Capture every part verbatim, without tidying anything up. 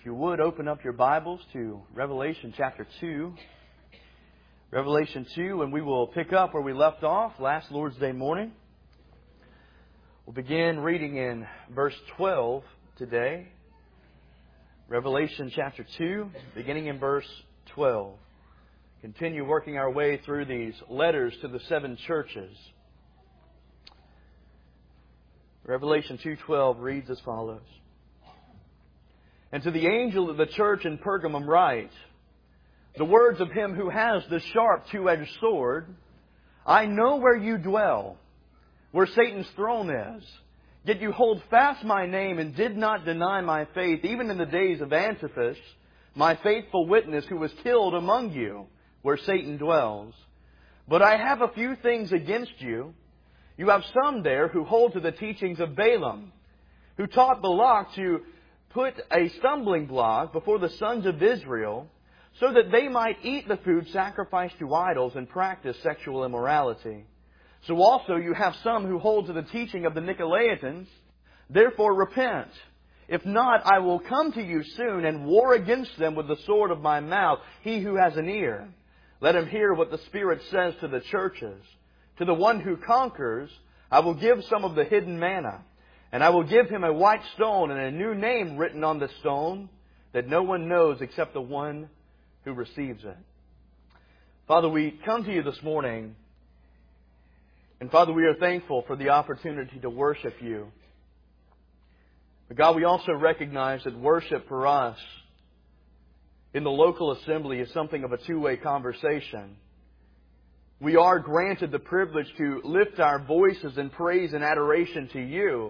If you would, open up your Bibles to Revelation chapter two. Revelation two, and we will pick up where we left off last Lord's Day morning. We'll begin reading in verse twelve today. Revelation chapter two, beginning in verse twelve. Continue working our way through these letters to the seven churches. Revelation two twelve reads as follows. And to the angel of the church in Pergamum write, the words of Him who has the sharp two-edged sword, I know where you dwell, where Satan's throne is. Yet you hold fast my name and did not deny my faith, even in the days of Antipas, my faithful witness, who was killed among you, where Satan dwells. But I have a few things against you. You have some there who hold to the teachings of Balaam, who taught Balak to put a stumbling block before the sons of Israel, so that they might eat the food sacrificed to idols and practice sexual immorality. So also you have some who hold to the teaching of the Nicolaitans. Therefore repent. If not, I will come to you soon and war against them with the sword of my mouth. He who has an ear, let him hear what the Spirit says to the churches. To the one who conquers, I will give some of the hidden manna. And I will give him a white stone and a new name written on the stone that no one knows except the one who receives it. Father, we come to you this morning. And Father, we are thankful for the opportunity to worship you. But God, we also recognize that worship for us in the local assembly is something of a two-way conversation. We are granted the privilege to lift our voices in praise and adoration to you.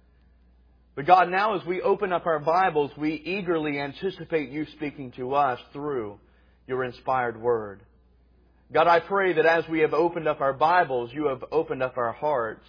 But God, now as we open up our Bibles, we eagerly anticipate you speaking to us through your inspired word. God, I pray that as we have opened up our Bibles, you have opened up our hearts.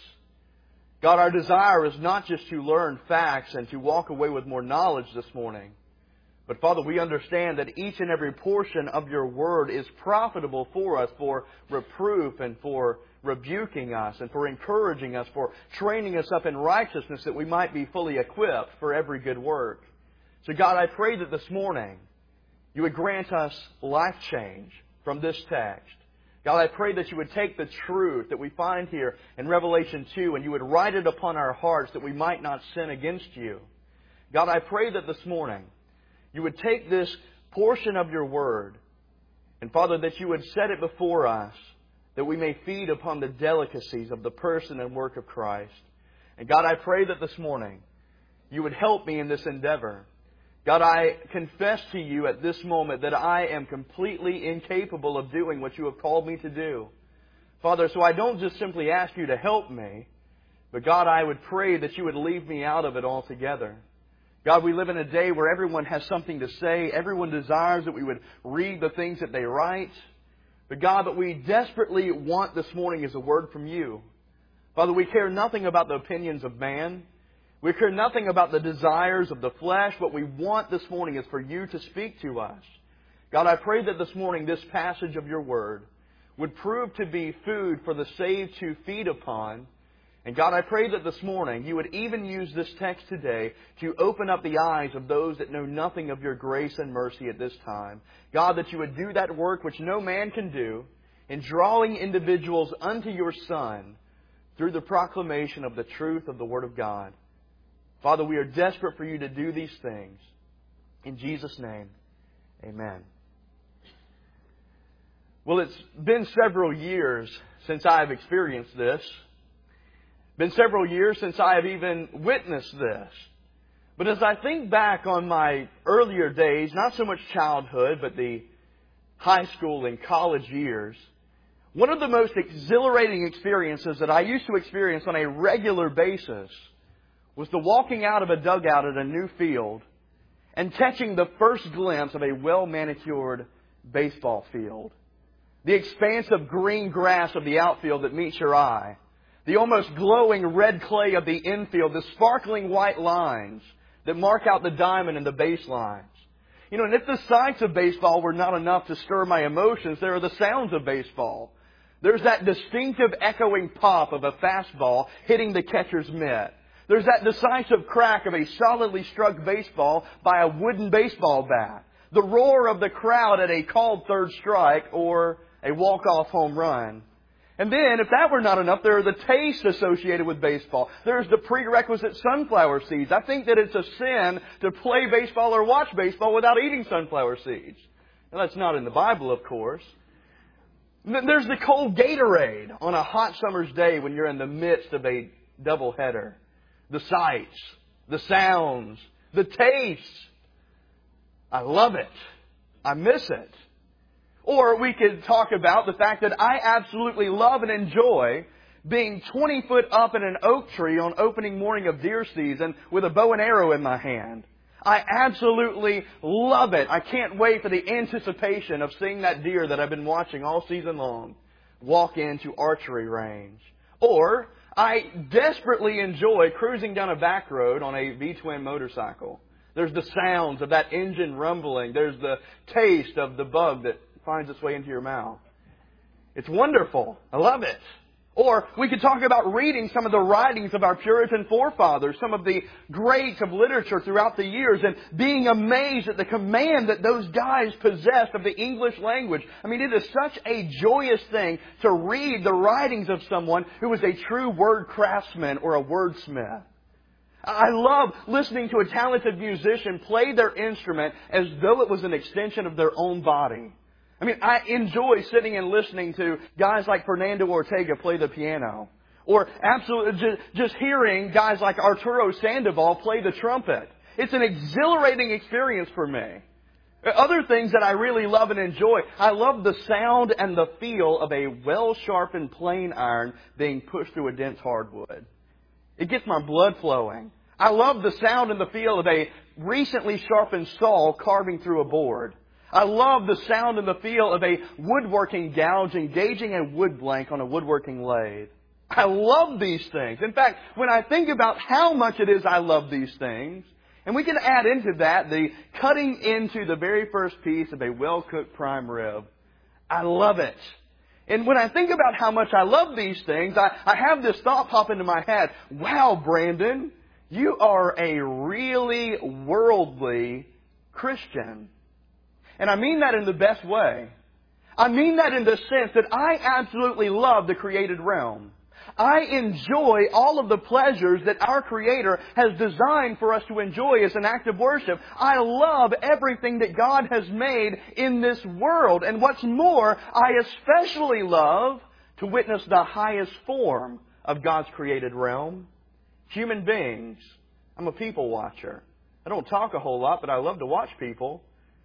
God, our desire is not just to learn facts and to walk away with more knowledge this morning. But Father, we understand that each and every portion of your word is profitable for us, for reproof and for rebuking us and for encouraging us, for training us up in righteousness that we might be fully equipped for every good work. So God, I pray that this morning you would grant us life change from this text. God, I pray that you would take the truth that we find here in Revelation two and you would write it upon our hearts that we might not sin against you. God, I pray that this morning you would take this portion of your word and, Father, that you would set it before us that we may feed upon the delicacies of the person and work of Christ. And God, I pray that this morning you would help me in this endeavor. God, I confess to you at this moment that I am completely incapable of doing what you have called me to do. Father, so I don't just simply ask you to help me, but God, I would pray that you would leave me out of it altogether. God, we live in a day where everyone has something to say. Everyone desires that we would read the things that they write. But God, what we desperately want this morning is a word from you. Father, we care nothing about the opinions of man. We care nothing about the desires of the flesh. What we want this morning is for you to speak to us. God, I pray that this morning this passage of your word would prove to be food for the saved to feed upon. And God, I pray that this morning you would even use this text today to open up the eyes of those that know nothing of your grace and mercy at this time. God, that you would do that work which no man can do in drawing individuals unto your Son through the proclamation of the truth of the Word of God. Father, we are desperate for you to do these things. In Jesus' name, amen. Well, it's been several years since I have experienced this. Been several years since I have even witnessed this. But as I think back on my earlier days, not so much childhood, but the high school and college years, one of the most exhilarating experiences that I used to experience on a regular basis was the walking out of a dugout at a new field and catching the first glimpse of a well-manicured baseball field. The expanse of green grass of the outfield that meets your eye. The almost glowing red clay of the infield, the sparkling white lines that mark out the diamond and the baselines. You know, and if the sights of baseball were not enough to stir my emotions, there are the sounds of baseball. There's that distinctive echoing pop of a fastball hitting the catcher's mitt. There's that decisive crack of a solidly struck baseball by a wooden baseball bat. The roar of the crowd at a called third strike or a walk-off home run. And then, if that were not enough, there are the tastes associated with baseball. There's the prerequisite sunflower seeds. I think that it's a sin to play baseball or watch baseball without eating sunflower seeds. Now, that's not in the Bible, of course. There's the cold Gatorade on a hot summer's day when you're in the midst of a doubleheader. The sights, the sounds, the tastes. I love it. I miss it. Or we could talk about the fact that I absolutely love and enjoy being twenty foot up in an oak tree on opening morning of deer season with a bow and arrow in my hand. I absolutely love it. I can't wait for the anticipation of seeing that deer that I've been watching all season long walk into archery range. Or I desperately enjoy cruising down a back road on a V-twin motorcycle. There's the sounds of that engine rumbling. There's the taste of the bug that finds its way into your mouth. It's wonderful. I love it. Or we could talk about reading some of the writings of our Puritan forefathers, some of the greats of literature throughout the years, and being amazed at the command that those guys possessed of the English language. I mean, it is such a joyous thing to read the writings of someone who was a true word craftsman or a wordsmith. I love listening to a talented musician play their instrument as though it was an extension of their own body. I mean, I enjoy sitting and listening to guys like Fernando Ortega play the piano. Or absolutely just, just hearing guys like Arturo Sandoval play the trumpet. It's an exhilarating experience for me. Other things that I really love and enjoy. I love the sound and the feel of a well-sharpened plane iron being pushed through a dense hardwood. It gets my blood flowing. I love the sound and the feel of a recently sharpened saw carving through a board. I love the sound and the feel of a woodworking gouge engaging a wood blank on a woodworking lathe. I love these things. In fact, when I think about how much it is I love these things, and we can add into that the cutting into the very first piece of a well-cooked prime rib, I love it. And when I think about how much I love these things, I, I have this thought pop into my head. Wow, Brandon, you are a really worldly Christian. And I mean that in the best way. I mean that in the sense that I absolutely love the created realm. I enjoy all of the pleasures that our Creator has designed for us to enjoy as an act of worship. I love everything that God has made in this world. And what's more, I especially love to witness the highest form of God's created realm. Human beings. I'm a people watcher. I don't talk a whole lot, but I love to watch people.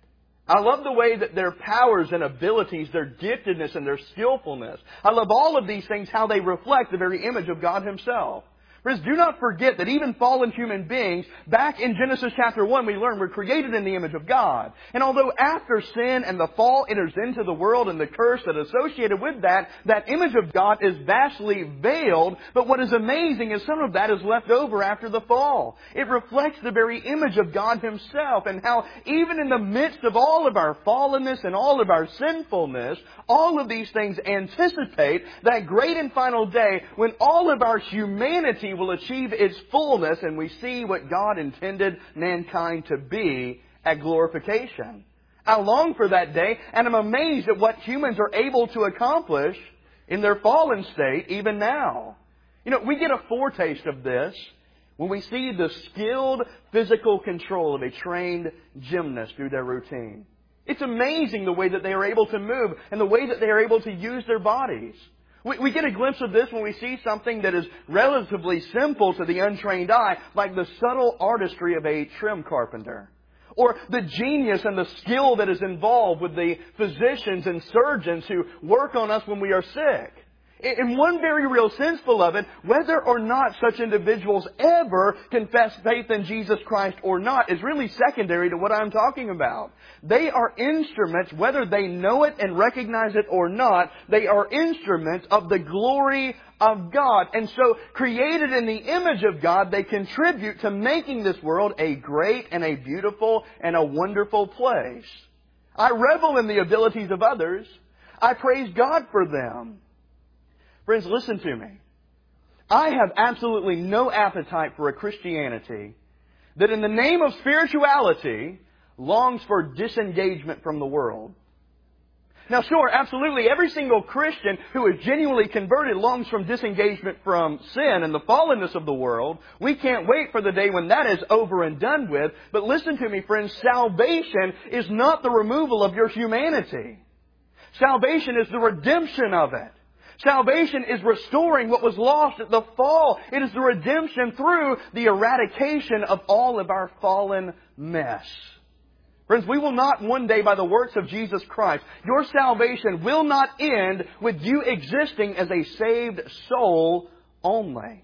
I love the way that their powers and abilities, their giftedness and their skillfulness. I love all of these things, how they reflect the very image of God Himself. Friends, do not forget that even fallen human beings, back in Genesis chapter one, we learn we're created in the image of God. And although after sin and the fall enters into the world and the curse that is associated with that, that image of God is vastly veiled. But what is amazing is some of that is left over after the fall. It reflects the very image of God Himself, and how even in the midst of all of our fallenness and all of our sinfulness, all of these things anticipate that great and final day when all of our humanity will achieve its fullness and we see what God intended mankind to be at glorification. I long for that day, and I'm amazed at what humans are able to accomplish in their fallen state even now. You know, we get a foretaste of this when we see the skilled physical control of a trained gymnast through their routine. It's amazing the way that they are able to move and the way that they are able to use their bodies. We, we get a glimpse of this when we see something that is relatively simple to the untrained eye, like the subtle artistry of a trim carpenter. Or the genius and the skill that is involved with the physicians and surgeons who work on us when we are sick. In one very real sense, beloved, whether or not such individuals ever confess faith in Jesus Christ or not is really secondary to what I'm talking about. They are instruments, whether they know it and recognize it or not, they are instruments of the glory of God. And so, created in the image of God, they contribute to making this world a great and a beautiful and a wonderful place. I revel in the abilities of others. I praise God for them. Friends, listen to me. I have absolutely no appetite for a Christianity that in the name of spirituality longs for disengagement from the world. Now sure, absolutely, every single Christian who is genuinely converted longs from disengagement from sin and the fallenness of the world. We can't wait for the day when that is over and done with. But listen to me, friends, salvation is not the removal of your humanity. Salvation is the redemption of it. Salvation is restoring what was lost at the fall. It is the redemption through the eradication of all of our fallen mess. Friends, we will not one day, by the works of Jesus Christ, your salvation will not end with you existing as a saved soul only.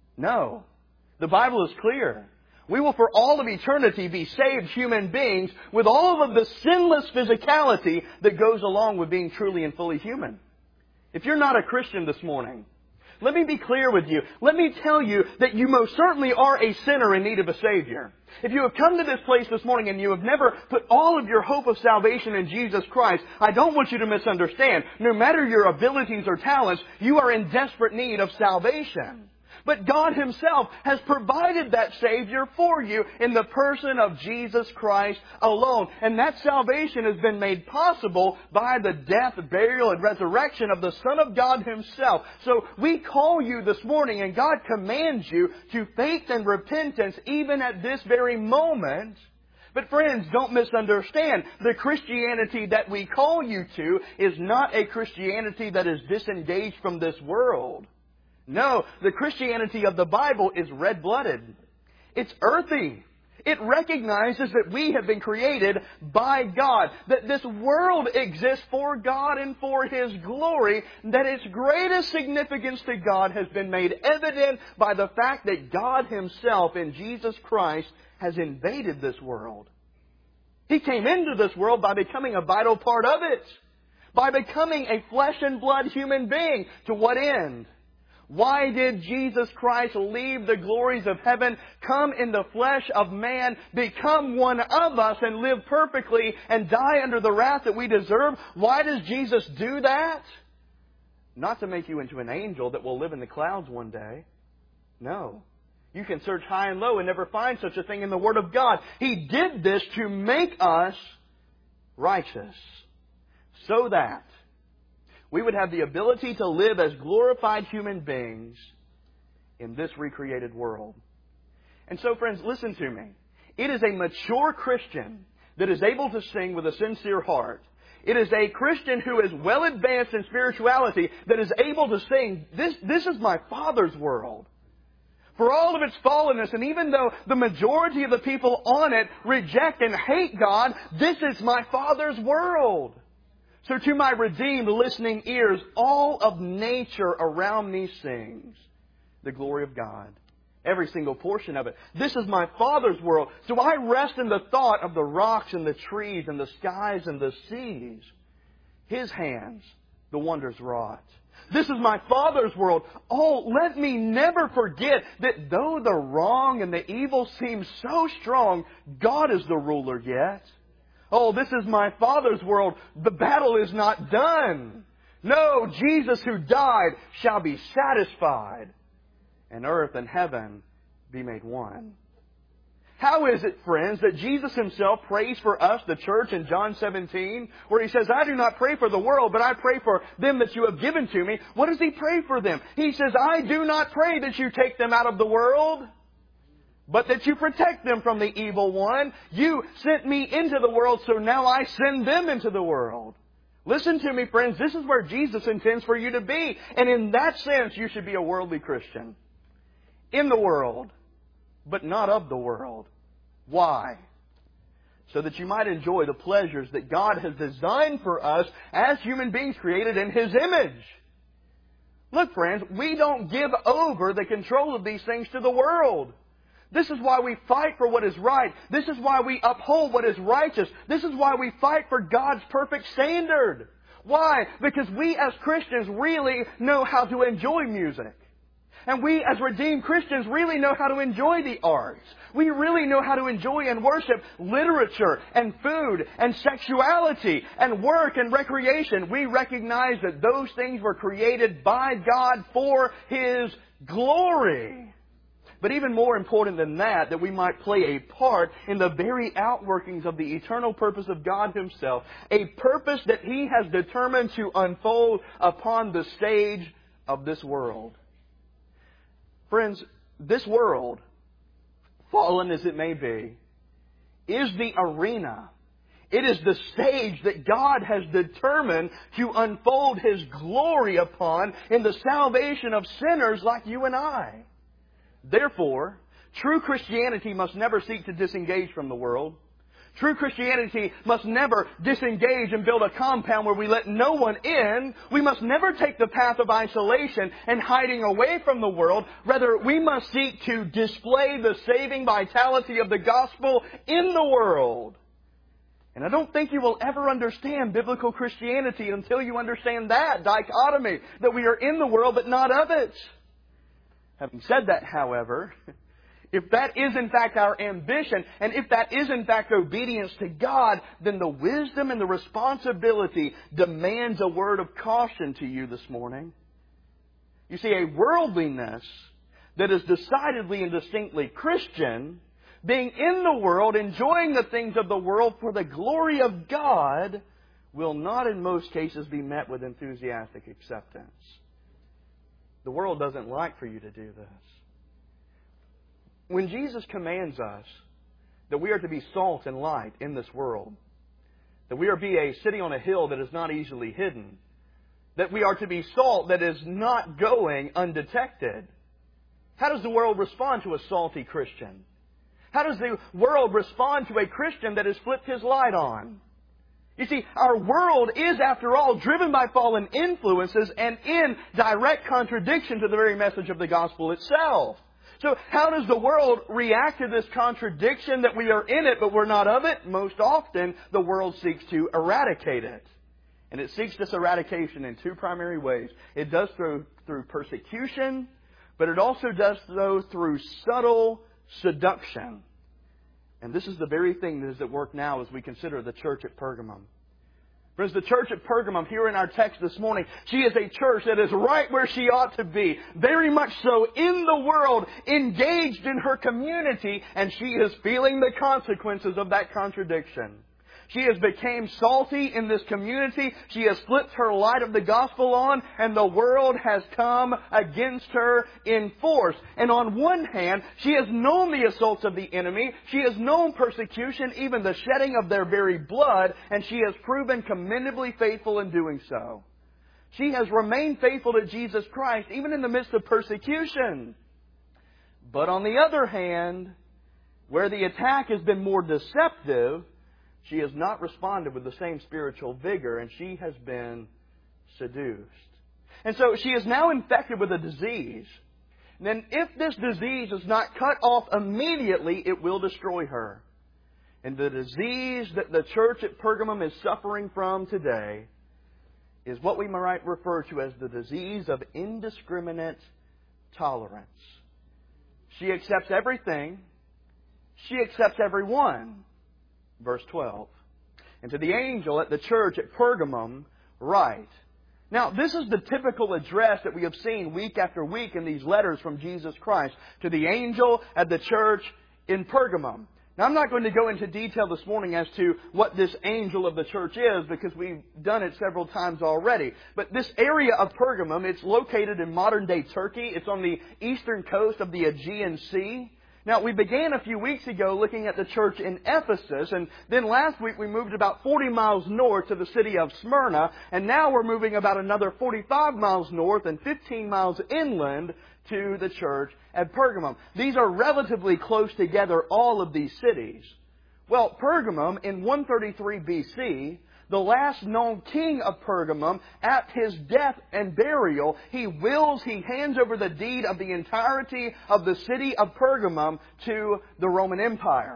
No. The Bible is clear. We will for all of eternity be saved human beings with all of the sinless physicality that goes along with being truly and fully human. If you're not a Christian this morning, let me be clear with you. Let me tell you that you most certainly are a sinner in need of a Savior. If you have come to this place this morning and you have never put all of your hope of salvation in Jesus Christ, I don't want you to misunderstand. No matter your abilities or talents, you are in desperate need of salvation. But God Himself has provided that Savior for you in the person of Jesus Christ alone. And that salvation has been made possible by the death, burial, and resurrection of the Son of God Himself. So we call you this morning, and God commands you to faith and repentance even at this very moment. But friends, don't misunderstand. The Christianity that we call you to is not a Christianity that is disengaged from this world. No, the Christianity of the Bible is red-blooded. It's earthy. It recognizes that we have been created by God, that this world exists for God and for His glory, that its greatest significance to God has been made evident by the fact that God Himself in Jesus Christ has invaded this world. He came into this world by becoming a vital part of it, by becoming a flesh and blood human being. To what end? Why did Jesus Christ leave the glories of heaven, come in the flesh of man, become one of us, and live perfectly and die under the wrath that we deserve? Why does Jesus do that? Not to make you into an angel that will live in the clouds one day. No. You can search high and low and never find such a thing in the Word of God. He did this to make us righteous, so that we would have the ability to live as glorified human beings in this recreated world. And so, friends, listen to me. It is a mature Christian that is able to sing with a sincere heart. It is a Christian who is well advanced in spirituality that is able to sing, this, this is my Father's world. For all of its fallenness, and even though the majority of the people on it reject and hate God, this is my Father's world. So to my redeemed listening ears, all of nature around me sings the glory of God. Every single portion of it. This is my Father's world. So I rest in the thought of the rocks and the trees and the skies and the seas. His hands, the wonders wrought. This is my Father's world. Oh, let me never forget that though the wrong and the evil seem so strong, God is the ruler yet. Oh, this is my Father's world. The battle is not done. No, Jesus who died shall be satisfied, and earth and heaven be made one. How is it, friends, that Jesus Himself prays for us, the church, in John seventeen, where He says, I do not pray for the world, but I pray for them that you have given to me. What does He pray for them? He says, I do not pray that you take them out of the world, but that you protect them from the evil one. You sent me into the world, so now I send them into the world. Listen to me, friends. This is where Jesus intends for you to be. And in that sense, you should be a worldly Christian. In the world, but not of the world. Why? So that you might enjoy the pleasures that God has designed for us as human beings created in His image. Look, friends, we don't give over the control of these things to the world. This is why we fight for what is right. This is why we uphold what is righteous. This is why we fight for God's perfect standard. Why? Because we as Christians really know how to enjoy music. And we, as redeemed Christians, really know how to enjoy the arts. We really know how to enjoy and worship literature and food and sexuality and work and recreation. We recognize that those things were created by God for His glory. But even more important than that, that we might play a part in the very outworkings of the eternal purpose of God Himself. A purpose that He has determined to unfold upon the stage of this world. Friends, this world, fallen as it may be, is the arena. It is the stage that God has determined to unfold His glory upon in the salvation of sinners like you and I. Therefore, true Christianity must never seek to disengage from the world. True Christianity must never disengage and build a compound where we let no one in. We must never take the path of isolation and hiding away from the world. Rather, we must seek to display the saving vitality of the gospel in the world. And I don't think you will ever understand biblical Christianity until you understand that dichotomy, that we are in the world but not of it. Having said that, however, if that is in fact our ambition, and if that is in fact obedience to God, then the wisdom and the responsibility demands a word of caution to you this morning. You see, a worldliness that is decidedly and distinctly Christian, being in the world, enjoying the things of the world for the glory of God, will not in most cases be met with enthusiastic acceptance. The world doesn't like for you to do this. When Jesus commands us that we are to be salt and light in this world, that we are to be a city on a hill that is not easily hidden, that we are to be salt that is not going undetected, how does the world respond to a salty Christian? How does the world respond to a Christian that has flipped his light on? You see, our world is, after all, driven by fallen influences and in direct contradiction to the very message of the gospel itself. So how does the world react to this contradiction that we are in it but we're not of it? Most often, the world seeks to eradicate it. And it seeks this eradication in two primary ways. It does so through persecution, but it also does so through subtle seduction. And this is the very thing that is at work now as we consider the church at Pergamum. Friends, the church at Pergamum, here in our text this morning, she is a church that is right where she ought to be. Very much so in the world, engaged in her community, and she is feeling the consequences of that contradiction. She has become salty in this community. She has flipped her light of the gospel on, and the world has come against her in force. And on one hand, she has known the assaults of the enemy. She has known persecution, even the shedding of their very blood, and she has proven commendably faithful in doing so. She has remained faithful to Jesus Christ, even in the midst of persecution. But on the other hand, where the attack has been more deceptive, she has not responded with the same spiritual vigor, and she has been seduced. And so she is now infected with a disease. And then if this disease is not cut off immediately, it will destroy her. And the disease that the church at Pergamum is suffering from today is what we might refer to as the disease of indiscriminate tolerance. She accepts everything. She accepts everyone. Verse twelve. And to the angel at the church at Pergamum, write. Now, this is the typical address that we have seen week after week in these letters from Jesus Christ. To the angel at the church in Pergamum. Now, I'm not going to go into detail this morning as to what this angel of the church is, because we've done it several times already. But this area of Pergamum, it's located in modern-day Turkey. It's on the eastern coast of the Aegean Sea. Now, we began a few weeks ago looking at the church in Ephesus, and then last week we moved about forty miles north to the city of Smyrna, and now we're moving about another forty-five miles north and fifteen miles inland to the church at Pergamum. These are relatively close together, all of these cities. Well, Pergamum, in one thirty-three B C, the last known king of Pergamum, at his death and burial, he wills, he hands over the deed of the entirety of the city of Pergamum to the Roman Empire.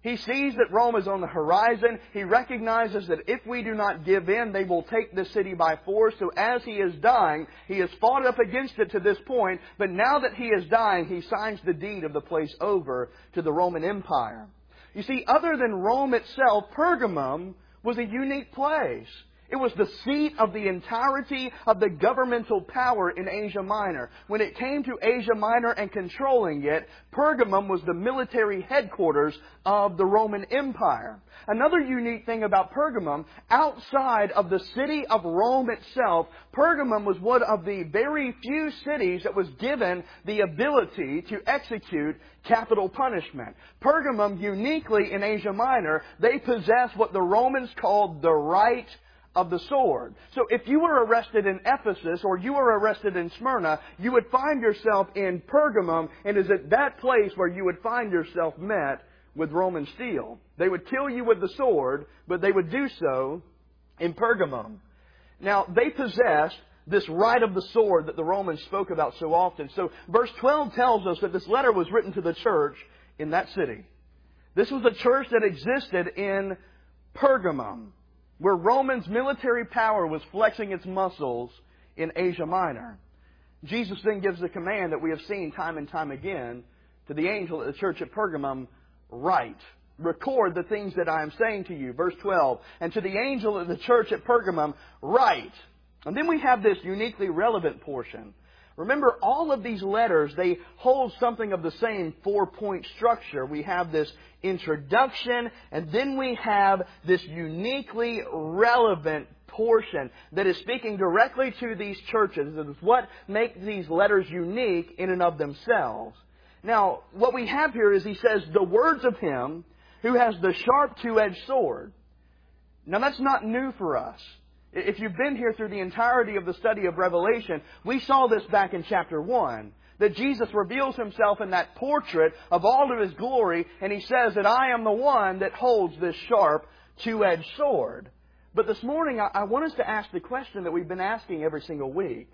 He sees that Rome is on the horizon. He recognizes that if we do not give in, they will take the city by force. So as he is dying, he has fought up against it to this point. But now that he is dying, he signs the deed of the place over to the Roman Empire. You see, other than Rome itself, Pergamum was a unique place. It was the seat of the entirety of the governmental power in Asia Minor. When it came to Asia Minor and controlling it, Pergamum was the military headquarters of the Roman Empire. Another unique thing about Pergamum, outside of the city of Rome itself, Pergamum was one of the very few cities that was given the ability to execute capital punishment. Pergamum, uniquely in Asia Minor, they possessed what the Romans called the right of the sword. So if you were arrested in Ephesus or you were arrested in Smyrna, you would find yourself in Pergamum, and it is at that place where you would find yourself met with Roman steel. They would kill you with the sword, but they would do so in Pergamum. Now, they possessed this right of the sword that the Romans spoke about so often. So verse twelve tells us that this letter was written to the church in that city. This was a church that existed in Pergamum, where Roman's military power was flexing its muscles in Asia Minor. Jesus then gives the command that we have seen time and time again to the angel at the church at Pergamum, write, record the things that I am saying to you. Verse twelve, and to the angel at the church at Pergamum, write. And then we have this uniquely relevant portion. Remember, all of these letters, they hold something of the same four-point structure. We have this introduction, and then we have this uniquely relevant portion that is speaking directly to these churches. It is what makes these letters unique in and of themselves. Now, what we have here is he says, the words of Him who has the sharp two-edged sword. Now, that's not new for us. If you've been here through the entirety of the study of Revelation, we saw this back in chapter one. That Jesus reveals Himself in that portrait of all of His glory, and He says that I am the one that holds this sharp two-edged sword. But this morning, I want us to ask the question that we've been asking every single week.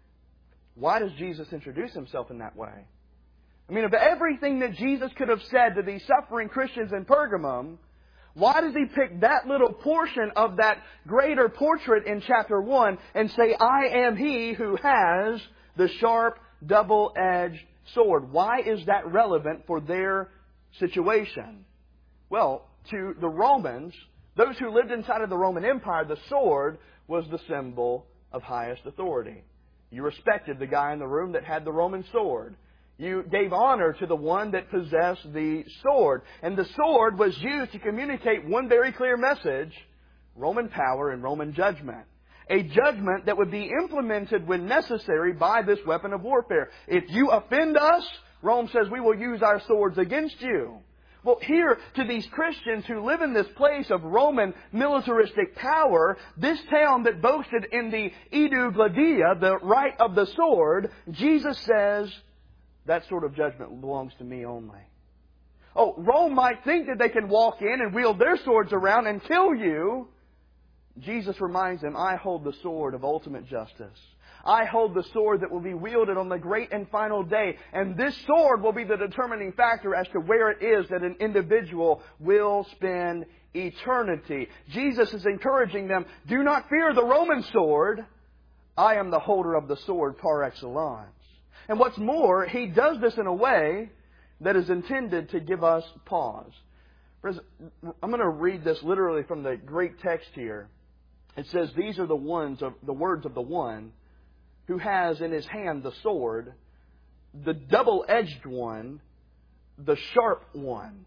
Why does Jesus introduce Himself in that way? I mean, of everything that Jesus could have said to these suffering Christians in Pergamum, why does He pick that little portion of that greater portrait in chapter one and say, I am He who has the sharp, double-edged sword? Why is that relevant for their situation? Well, to the Romans, those who lived inside of the Roman Empire, the sword was the symbol of highest authority. You respected the guy in the room that had the Roman sword. You gave honor to the one that possessed the sword. And the sword was used to communicate one very clear message: Roman power and Roman judgment. A judgment that would be implemented when necessary by this weapon of warfare. If you offend us, Rome says, we will use our swords against you. Well, here, to these Christians who live in this place of Roman militaristic power, this town that boasted in the Idu Gladia, the right of the sword, Jesus says, that sort of judgment belongs to me only. Oh, Rome might think that they can walk in and wield their swords around and kill you. Jesus reminds them, I hold the sword of ultimate justice. I hold the sword that will be wielded on the great and final day. And this sword will be the determining factor as to where it is that an individual will spend eternity. Jesus is encouraging them, do not fear the Roman sword. I am the holder of the sword par excellence. And what's more, He does this in a way that is intended to give us pause. Friends, I'm going to read this literally from the great text here. It says, these are the ones of the words of the one who has in his hand the sword, the double-edged one, the sharp one.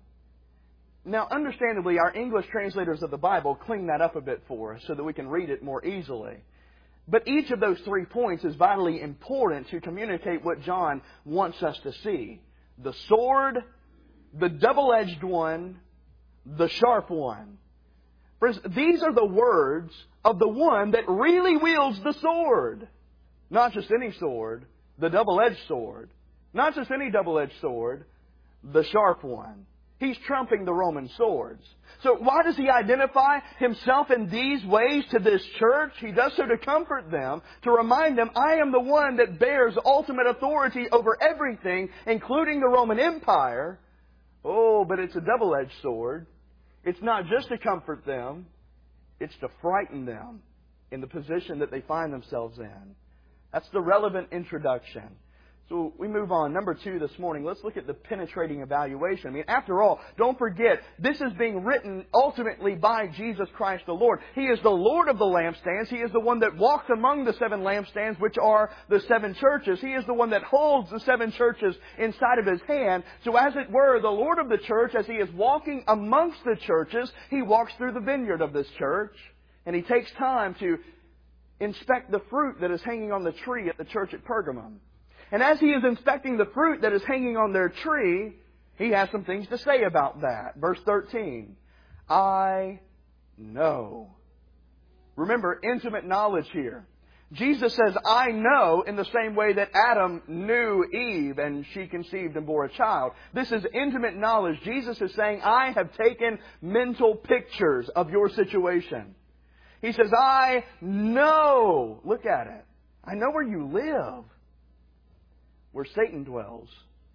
Now, understandably, our English translators of the Bible clean that up a bit for us so that we can read it more easily. But each of those three points is vitally important to communicate what John wants us to see. The sword, the double-edged one, the sharp one. Friends, these are the words of the one that really wields the sword. Not just any sword, the double-edged sword. Not just any double-edged sword, the sharp one. He's trumping the Roman swords. So why does He identify Himself in these ways to this church? He does so to comfort them, to remind them, I am the one that bears ultimate authority over everything, including the Roman Empire. Oh, but it's a double-edged sword. It's not just to comfort them, it's to frighten them in the position that they find themselves in. That's the relevant introduction. So we move on. Number two this morning, let's look at the penetrating evaluation. I mean, after all, don't forget, this is being written ultimately by Jesus Christ the Lord. He is the Lord of the lampstands. He is the one that walks among the seven lampstands, which are the seven churches. He is the one that holds the seven churches inside of His hand. So as it were, the Lord of the church, as He is walking amongst the churches, He walks through the vineyard of this church, and He takes time to inspect the fruit that is hanging on the tree at the church at Pergamum. And as He is inspecting the fruit that is hanging on their tree, He has some things to say about that. Verse thirteen, I know. Remember, intimate knowledge here. Jesus says, I know, in the same way that Adam knew Eve and she conceived and bore a child. This is intimate knowledge. Jesus is saying, I have taken mental pictures of your situation. He says, I know. Look at it. I know where you live. Where Satan dwells.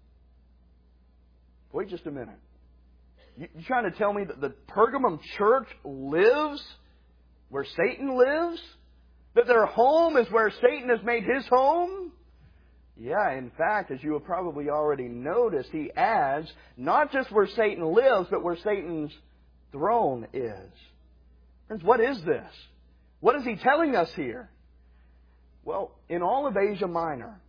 Wait just a minute. You, you trying to tell me that the Pergamum church lives where Satan lives? That their home is where Satan has made his home? Yeah, in fact, as you have probably already noticed, he adds, not just where Satan lives, but where Satan's throne is. Friends, what is this? What is he telling us here? Well, in all of Asia Minor,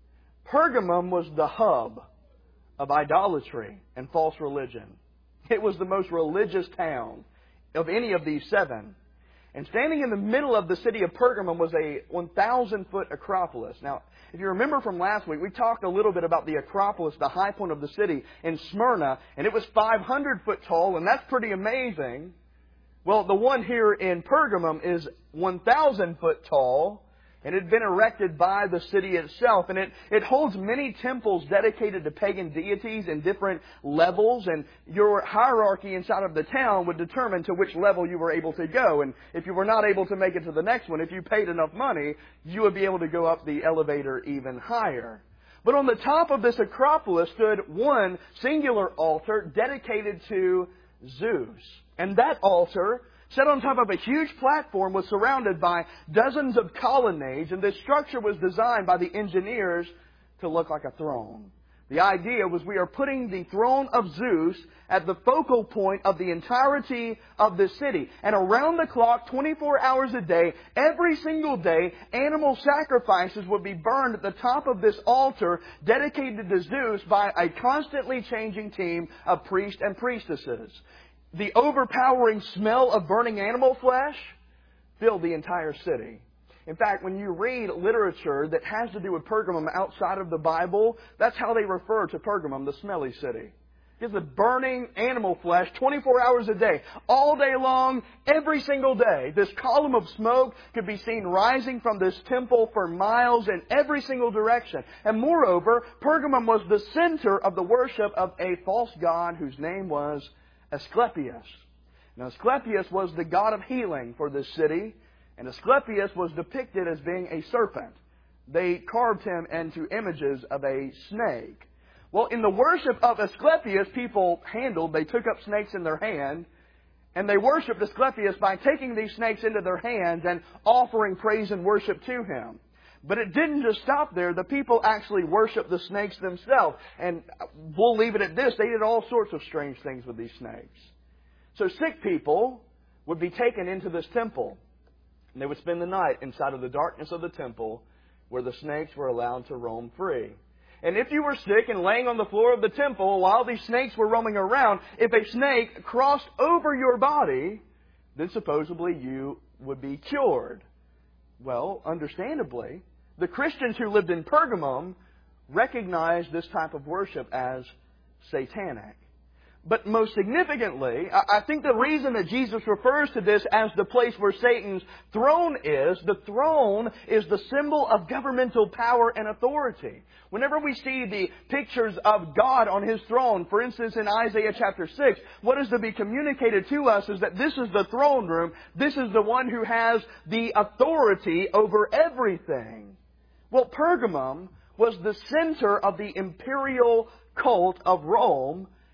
Pergamum was the hub of idolatry and false religion. It was the most religious town of any of these seven. And standing in the middle of the city of Pergamum was a one thousand foot Acropolis. Now, if you remember from last week, we talked a little bit about the Acropolis, the high point of the city in Smyrna, and it was five hundred foot tall, and that's pretty amazing. Well, the one here in Pergamum is one thousand foot tall, and it had been erected by the city itself. And it, it holds many temples dedicated to pagan deities in different levels. And your hierarchy inside of the town would determine to which level you were able to go. And if you were not able to make it to the next one, if you paid enough money, you would be able to go up the elevator even higher. But on the top of this Acropolis stood one singular altar dedicated to Zeus. And that altar, set on top of a huge platform, was surrounded by dozens of colonnades, and this structure was designed by the engineers to look like a throne. The idea was we are putting the throne of Zeus at the focal point of the entirety of the city. And around the clock, twenty-four hours a day, every single day, animal sacrifices would be burned at the top of this altar dedicated to Zeus by a constantly changing team of priests and priestesses. The overpowering smell of burning animal flesh filled the entire city. In fact, when you read literature that has to do with Pergamum outside of the Bible, that's how they refer to Pergamum, the smelly city. It's the burning animal flesh twenty-four hours a day, all day long, every single day. This column of smoke could be seen rising from this temple for miles in every single direction. And moreover, Pergamum was the center of the worship of a false god whose name was Asclepius. Now, Asclepius was the god of healing for this city, and Asclepius was depicted as being a serpent. They carved him into images of a snake. Well, in the worship of Asclepius, people handled, they took up snakes in their hand, and they worshipped Asclepius by taking these snakes into their hands and offering praise and worship to him. But it didn't just stop there. The people actually worshiped the snakes themselves. And we'll leave it at this. They did all sorts of strange things with these snakes. So sick people would be taken into this temple. And they would spend the night inside of the darkness of the temple where the snakes were allowed to roam free. And if you were sick and laying on the floor of the temple while these snakes were roaming around, if a snake crossed over your body, then supposedly you would be cured. Well, understandably, the Christians who lived in Pergamum recognized this type of worship as satanic. But most significantly, I think the reason that Jesus refers to this as the place where Satan's throne is, the throne is the symbol of governmental power and authority. Whenever we see the pictures of God on His throne, for instance in Isaiah chapter six, what is to be communicated to us is that this is the throne room. This is the one who has the authority over everything. Well, Pergamum was the center of the imperial cult of Rome,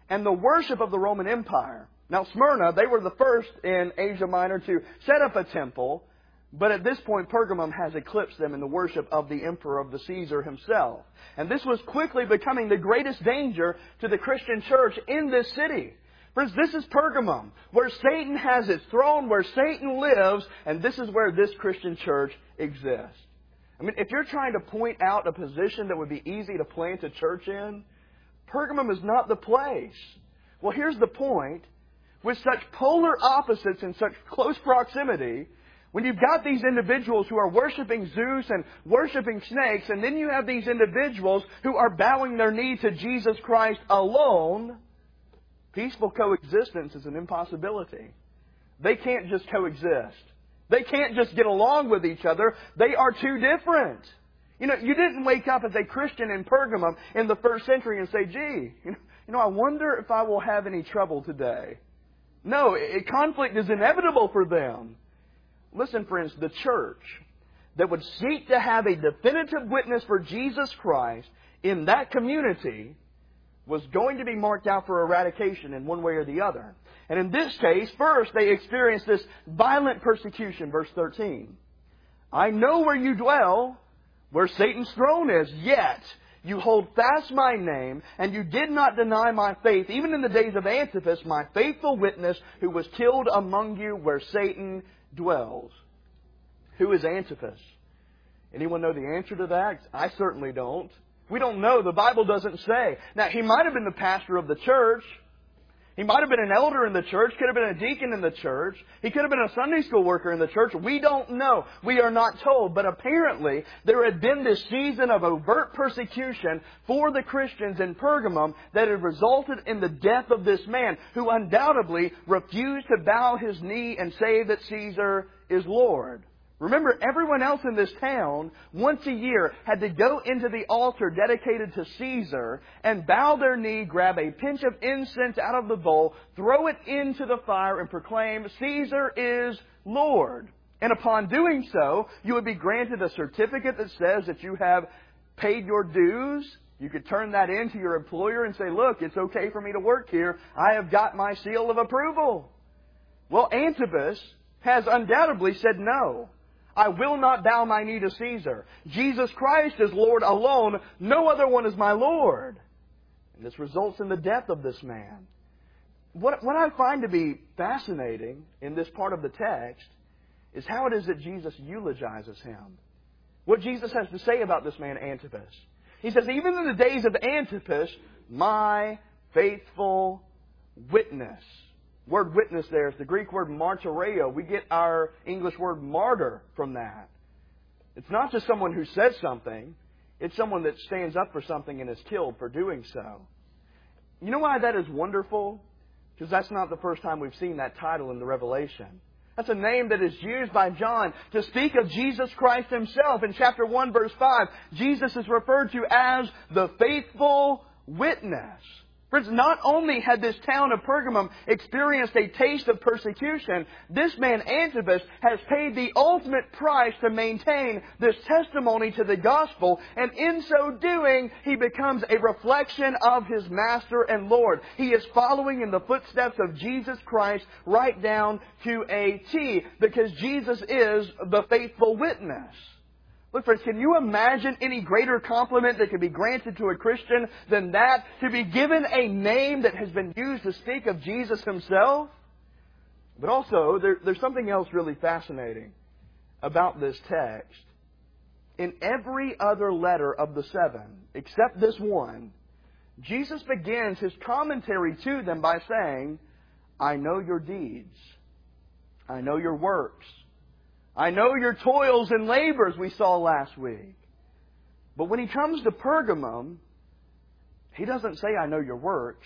and the worship of the Roman Empire. Now, Smyrna, they were the first in Asia Minor to set up a temple, but at this point, Pergamum has eclipsed them in the worship of the emperor, of the Caesar himself. And this was quickly becoming the greatest danger to the Christian church in this city. Friends, this is Pergamum, where Satan has its throne, where Satan lives, and this is where this Christian church exists. I mean, if you're trying to point out a position that would be easy to plant a church in, Pergamum is not the place. Well, here's the point. With such polar opposites in such close proximity, when you've got these individuals who are worshiping Zeus and worshiping snakes, and then you have these individuals who are bowing their knee to Jesus Christ alone, peaceful coexistence is an impossibility. They can't just coexist. They can't just get along with each other. They are too different. You know, you didn't wake up as a Christian in Pergamum in the first century and say, gee, you know, you know I wonder if I will have any trouble today. No, it, conflict is inevitable for them. Listen, friends, the church that would seek to have a definitive witness for Jesus Christ in that community was going to be marked out for eradication in one way or the other. And in this case, first, they experienced this violent persecution, verse thirteen. I know where you dwell, where Satan's throne is, yet you hold fast my name, and you did not deny my faith, even in the days of Antipas, my faithful witness, who was killed among you where Satan dwells. Who is Antipas? Anyone know the answer to that? I certainly don't. We don't know. The Bible doesn't say. Now, he might have been the pastor of the church. He might have been an elder in the church. Could have been a deacon in the church. He could have been a Sunday school worker in the church. We don't know. We are not told. But apparently, there had been this season of overt persecution for the Christians in Pergamum that had resulted in the death of this man, who undoubtedly refused to bow his knee and say that Caesar is Lord. Remember, everyone else in this town, once a year, had to go into the altar dedicated to Caesar and bow their knee, grab a pinch of incense out of the bowl, throw it into the fire, and proclaim, Caesar is Lord. And upon doing so, you would be granted a certificate that says that you have paid your dues. You could turn that in to your employer and say, look, it's okay for me to work here. I have got my seal of approval. Well, Antipas has undoubtedly said no. I will not bow my knee to Caesar. Jesus Christ is Lord alone. No other one is my Lord. And this results in the death of this man. What, what I find to be fascinating in this part of the text is how it is that Jesus eulogizes him. What Jesus has to say about this man Antipas. He says, even in the days of Antipas, my faithful witness. Word witness there is the Greek word martyreo. We get our English word martyr from that. It's not just someone who says something. It's someone that stands up for something and is killed for doing so. You know why that is wonderful? Because that's not the first time we've seen that title in the Revelation. That's a name that is used by John to speak of Jesus Christ Himself. In chapter one, verse five, Jesus is referred to as the faithful witness. Friends, not only had this town of Pergamum experienced a taste of persecution, this man Antipas has paid the ultimate price to maintain this testimony to the gospel, and in so doing, he becomes a reflection of his Master and Lord. He is following in the footsteps of Jesus Christ right down to a T, because Jesus is the faithful witness. Look, friends, can you imagine any greater compliment that could be granted to a Christian than that? To be given a name that has been used to speak of Jesus Himself? But also, there, there's something else really fascinating about this text. In every other letter of the seven, except this one, Jesus begins His commentary to them by saying, I know your deeds. I know your works. I know your toils and labors, we saw last week. But when He comes to Pergamum, He doesn't say, I know your works.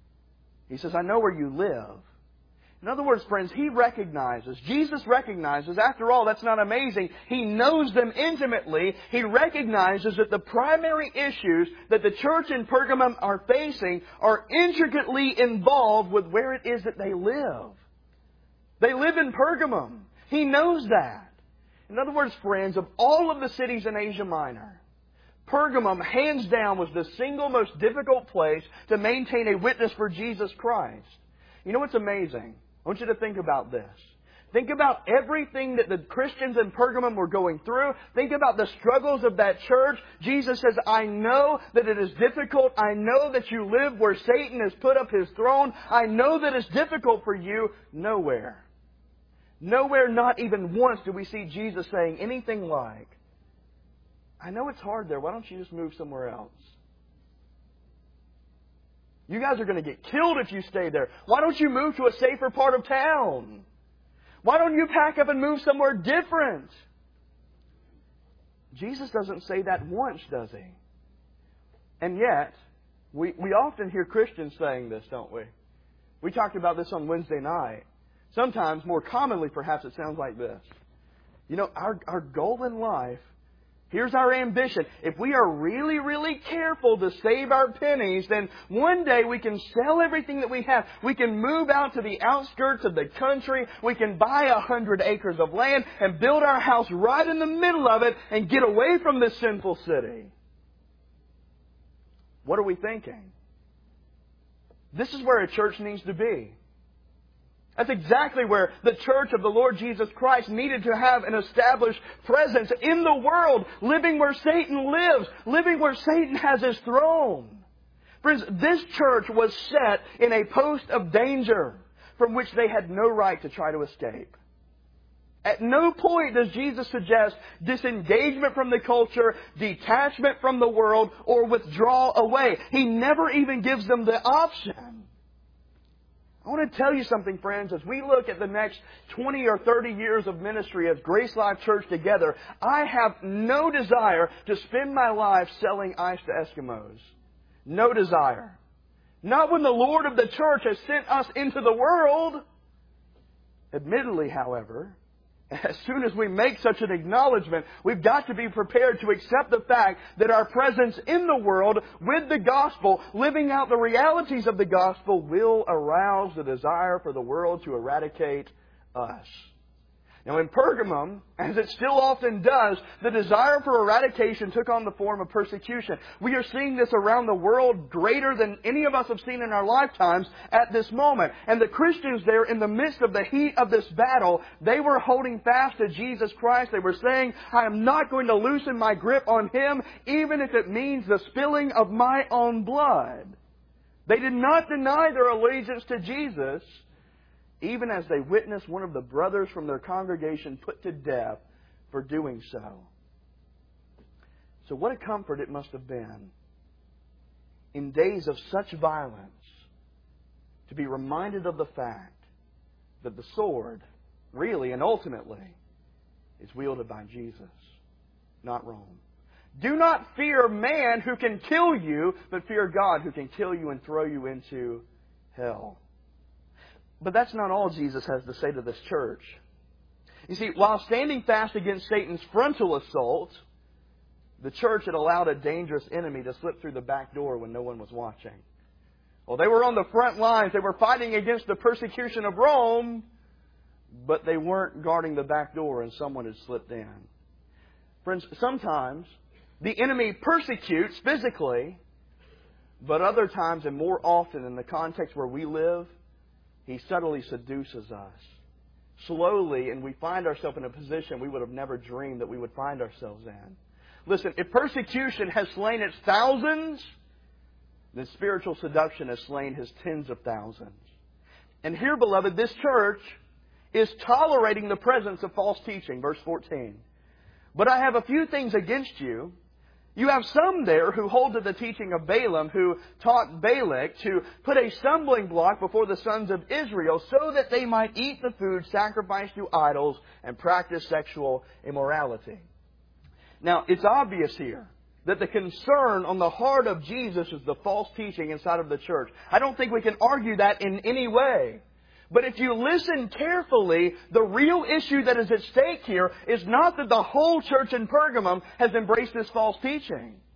He says, I know where you live. In other words, friends, He recognizes, Jesus recognizes, after all, that's not amazing. He knows them intimately. He recognizes that the primary issues that the church in Pergamum are facing are intricately involved with where it is that they live. They live in Pergamum. He knows that. In other words, friends, of all of the cities in Asia Minor, Pergamum, hands down, was the single most difficult place to maintain a witness for Jesus Christ. You know what's amazing? I want you to think about this. Think about everything that the Christians in Pergamum were going through. Think about the struggles of that church. Jesus says, I know that it is difficult. I know that you live where Satan has put up his throne. I know that it's difficult for you. Nowhere. Nowhere, not even once, do we see Jesus saying anything like, I know it's hard there. Why don't you just move somewhere else? You guys are going to get killed if you stay there. Why don't you move to a safer part of town? Why don't you pack up and move somewhere different? Jesus doesn't say that once, does He? And yet, we, we often hear Christians saying this, don't we? We talked about this on Wednesday night. Sometimes, more commonly perhaps, it sounds like this. You know, our, our goal in life, here's our ambition. If we are really, really careful to save our pennies, then one day we can sell everything that we have. We can move out to the outskirts of the country. We can buy a hundred acres of land and build our house right in the middle of it and get away from this sinful city. What are we thinking? This is where a church needs to be. That's exactly where the church of the Lord Jesus Christ needed to have an established presence in the world, living where Satan lives, living where Satan has his throne. Friends, this church was set in a post of danger from which they had no right to try to escape. At no point does Jesus suggest disengagement from the culture, detachment from the world, or withdrawal away. He never even gives them the option. I want to tell you something, friends. As we look at the next twenty or thirty years of ministry as Grace Life Church together, I have no desire to spend my life selling ice to Eskimos. No desire. Not when the Lord of the church has sent us into the world. Admittedly, however, as soon as we make such an acknowledgement, we've got to be prepared to accept the fact that our presence in the world with the gospel, living out the realities of the gospel, will arouse the desire for the world to eradicate us. Now in Pergamum, as it still often does, the desire for eradication took on the form of persecution. We are seeing this around the world greater than any of us have seen in our lifetimes at this moment. And the Christians there, in the midst of the heat of this battle, they were holding fast to Jesus Christ. They were saying, I am not going to loosen my grip on Him, even if it means the spilling of my own blood. They did not deny their allegiance to Jesus, even as they witnessed one of the brothers from their congregation put to death for doing so. So what a comfort it must have been, in days of such violence, to be reminded of the fact that the sword, really and ultimately, is wielded by Jesus, not Rome. Do not fear man who can kill you, but fear God who can kill you and throw you into hell. But that's not all Jesus has to say to this church. You see, while standing fast against Satan's frontal assault, the church had allowed a dangerous enemy to slip through the back door when no one was watching. Well, they were on the front lines. They were fighting against the persecution of Rome, but they weren't guarding the back door and someone had slipped in. Friends, sometimes the enemy persecutes physically, but other times, and more often in the context where we live, he subtly seduces us. Slowly, and we find ourselves in a position we would have never dreamed that we would find ourselves in. Listen, if persecution has slain its thousands, then spiritual seduction has slain his tens of thousands. And here, beloved, this church is tolerating the presence of false teaching. Verse fourteen. But I have a few things against you. You have some there who hold to the teaching of Balaam, who taught Balak to put a stumbling block before the sons of Israel so that they might eat the food sacrificed to idols and practice sexual immorality. Now, it's obvious here that the concern on the heart of Jesus is the false teaching inside of the church. I don't think we can argue that in any way. But if you listen carefully, the real issue that is at stake here is not that the whole church in Pergamum has embraced this false teaching.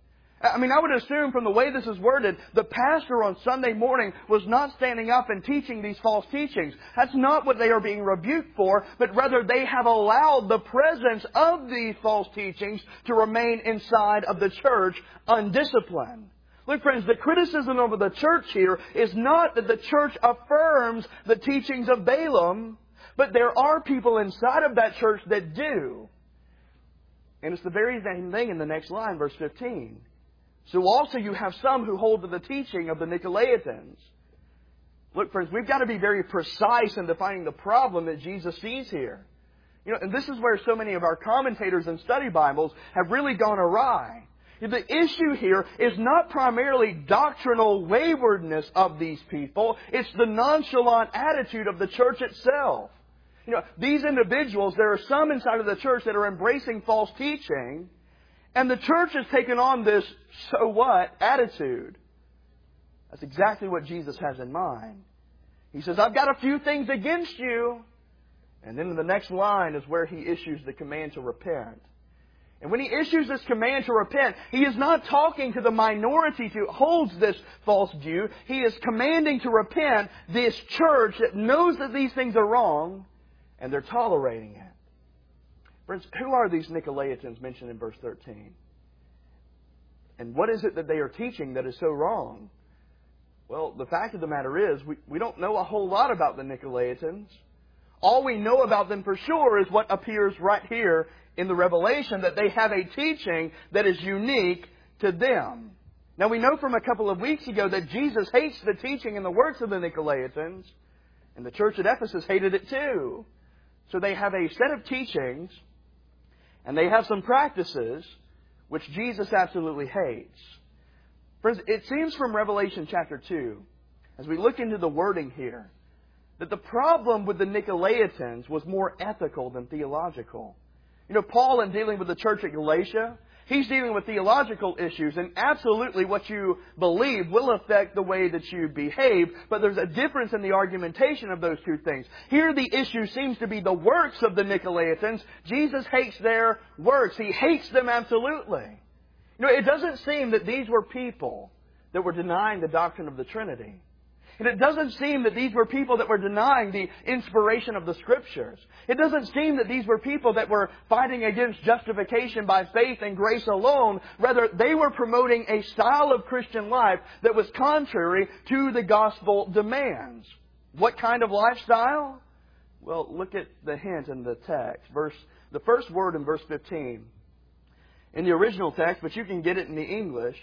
I mean, I would assume from the way this is worded, the pastor on Sunday morning was not standing up and teaching these false teachings. That's not what they are being rebuked for, but rather they have allowed the presence of these false teachings to remain inside of the church undisciplined. Look, friends, the criticism of the church here is not that the church affirms the teachings of Balaam, but there are people inside of that church that do. And it's the very same thing in the next line, verse fifteen. So also you have some who hold to the teaching of the Nicolaitans. Look, friends, we've got to be very precise in defining the problem that Jesus sees here. You know, and this is where so many of our commentators and study Bibles have really gone awry. The issue here is not primarily doctrinal waywardness of these people. It's the nonchalant attitude of the church itself. You know, these individuals, there are some inside of the church that are embracing false teaching, and the church has taken on this so what attitude. That's exactly what Jesus has in mind. He says, I've got a few things against you. And then in the next line is where He issues the command to repent. And when He issues this command to repent, He is not talking to the minority who holds this false view. He is commanding to repent this church that knows that these things are wrong, and they're tolerating it. Friends, who are these Nicolaitans mentioned in verse thirteen? And what is it that they are teaching that is so wrong? Well, the fact of the matter is, we, we don't know a whole lot about the Nicolaitans. All we know about them for sure is what appears right here in the Revelation, that they have a teaching that is unique to them. Now, we know from a couple of weeks ago that Jesus hates the teaching and the works of the Nicolaitans, and the church at Ephesus hated it too. So they have a set of teachings, and they have some practices which Jesus absolutely hates. Friends, it seems from Revelation chapter two, as we look into the wording here, that the problem with the Nicolaitans was more ethical than theological. You know, Paul, in dealing with the church at Galatia, he's dealing with theological issues, and absolutely what you believe will affect the way that you behave, but there's a difference in the argumentation of those two things. Here the issue seems to be the works of the Nicolaitans. Jesus hates their works. He hates them absolutely. You know, it doesn't seem that these were people that were denying the doctrine of the Trinity. And it doesn't seem that these were people that were denying the inspiration of the Scriptures. It doesn't seem that these were people that were fighting against justification by faith and grace alone. Rather, they were promoting a style of Christian life that was contrary to the gospel demands. What kind of lifestyle? Well, look at the hint in the text. Verse, the first word in verse fifteen. In the original text, but you can get it in the English,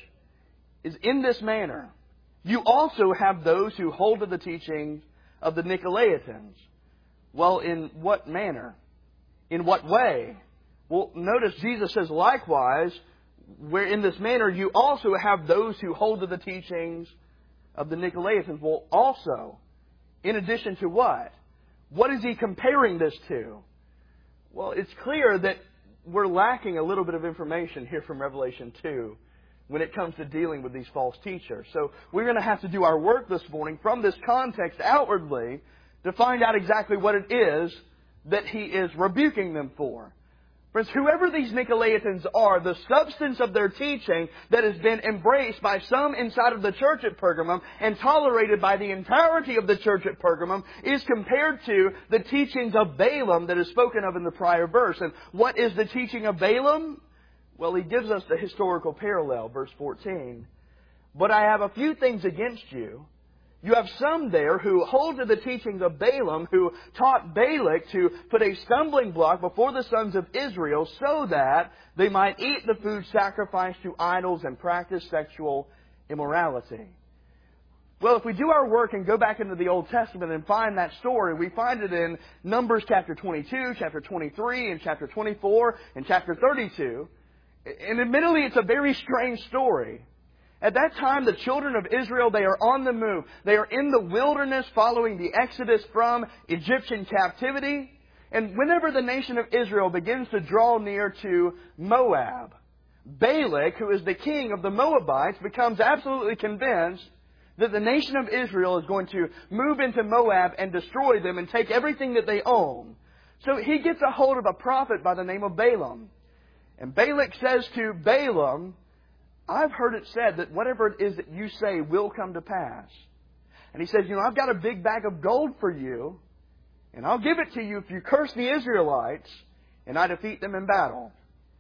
is in this manner. You also have those who hold to the teachings of the Nicolaitans. Well, in what manner? In what way? Well, notice Jesus says likewise, where in this manner you also have those who hold to the teachings of the Nicolaitans. Well, also, in addition to what? What is He comparing this to? Well, it's clear that we're lacking a little bit of information here from Revelation two. When it comes to dealing with these false teachers. So we're going to have to do our work this morning from this context outwardly to find out exactly what it is that He is rebuking them for. Friends, whoever these Nicolaitans are, the substance of their teaching that has been embraced by some inside of the church at Pergamum and tolerated by the entirety of the church at Pergamum is compared to the teachings of Balaam that is spoken of in the prior verse. And what is the teaching of Balaam? Well, he gives us the historical parallel, verse fourteen. But I have a few things against you. You have some there who hold to the teachings of Balaam, who taught Balak to put a stumbling block before the sons of Israel so that they might eat the food sacrificed to idols and practice sexual immorality. Well, if we do our work and go back into the Old Testament and find that story, we find it in Numbers chapter twenty-two, chapter twenty-three, and chapter twenty-four, and chapter thirty-two. And admittedly, it's a very strange story. At that time, the children of Israel, they are on the move. They are in the wilderness following the exodus from Egyptian captivity. And whenever the nation of Israel begins to draw near to Moab, Balak, who is the king of the Moabites, becomes absolutely convinced that the nation of Israel is going to move into Moab and destroy them and take everything that they own. So he gets a hold of a prophet by the name of Balaam. And Balak says to Balaam, I've heard it said that whatever it is that you say will come to pass. And he says, you know, I've got a big bag of gold for you, and I'll give it to you if you curse the Israelites and I defeat them in battle.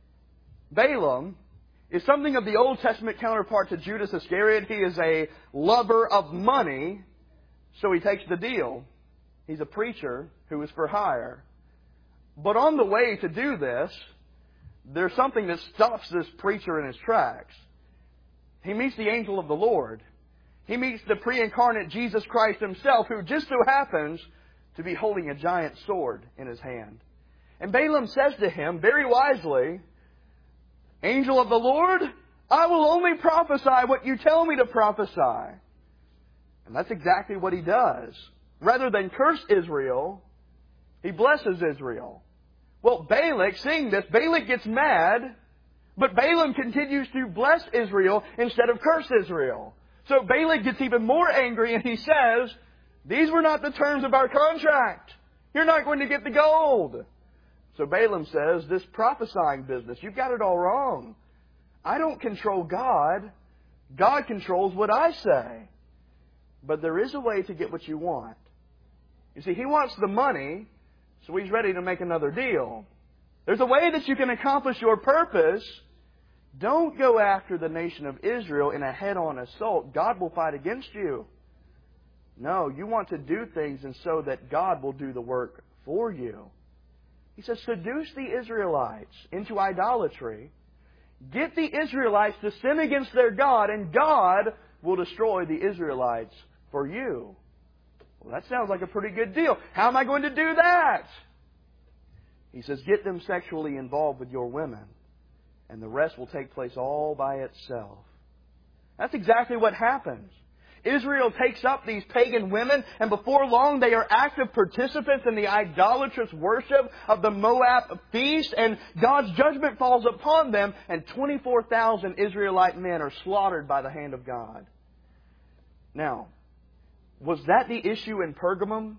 Balaam is something of the Old Testament counterpart to Judas Iscariot. He is a lover of money, so he takes the deal. He's a preacher who is for hire. But on the way to do this, there's something that stops this preacher in his tracks. He meets the angel of the Lord. He meets the pre-incarnate Jesus Christ Himself, who just so happens to be holding a giant sword in his hand. And Balaam says to him, very wisely, Angel of the Lord, I will only prophesy what you tell me to prophesy. And that's exactly what he does. Rather than curse Israel, he blesses Israel. Well, Balak, seeing this, Balak gets mad, but Balaam continues to bless Israel instead of curse Israel. So Balak gets even more angry and he says, these were not the terms of our contract. You're not going to get the gold. So Balaam says, this prophesying business, you've got it all wrong. I don't control God. God controls what I say. But there is a way to get what you want. You see, he wants the money, so he's ready to make another deal. There's a way that you can accomplish your purpose. Don't go after the nation of Israel in a head-on assault. God will fight against you. No, you want to do things and so that God will do the work for you. He says, seduce the Israelites into idolatry. Get the Israelites to sin against their God, and God will destroy the Israelites for you. Well, that sounds like a pretty good deal. How am I going to do that? He says, get them sexually involved with your women, and the rest will take place all by itself. That's exactly what happens. Israel takes up these pagan women, and before long they are active participants in the idolatrous worship of the Moab feast, and God's judgment falls upon them, and twenty-four thousand Israelite men are slaughtered by the hand of God. Now, was that the issue in Pergamum?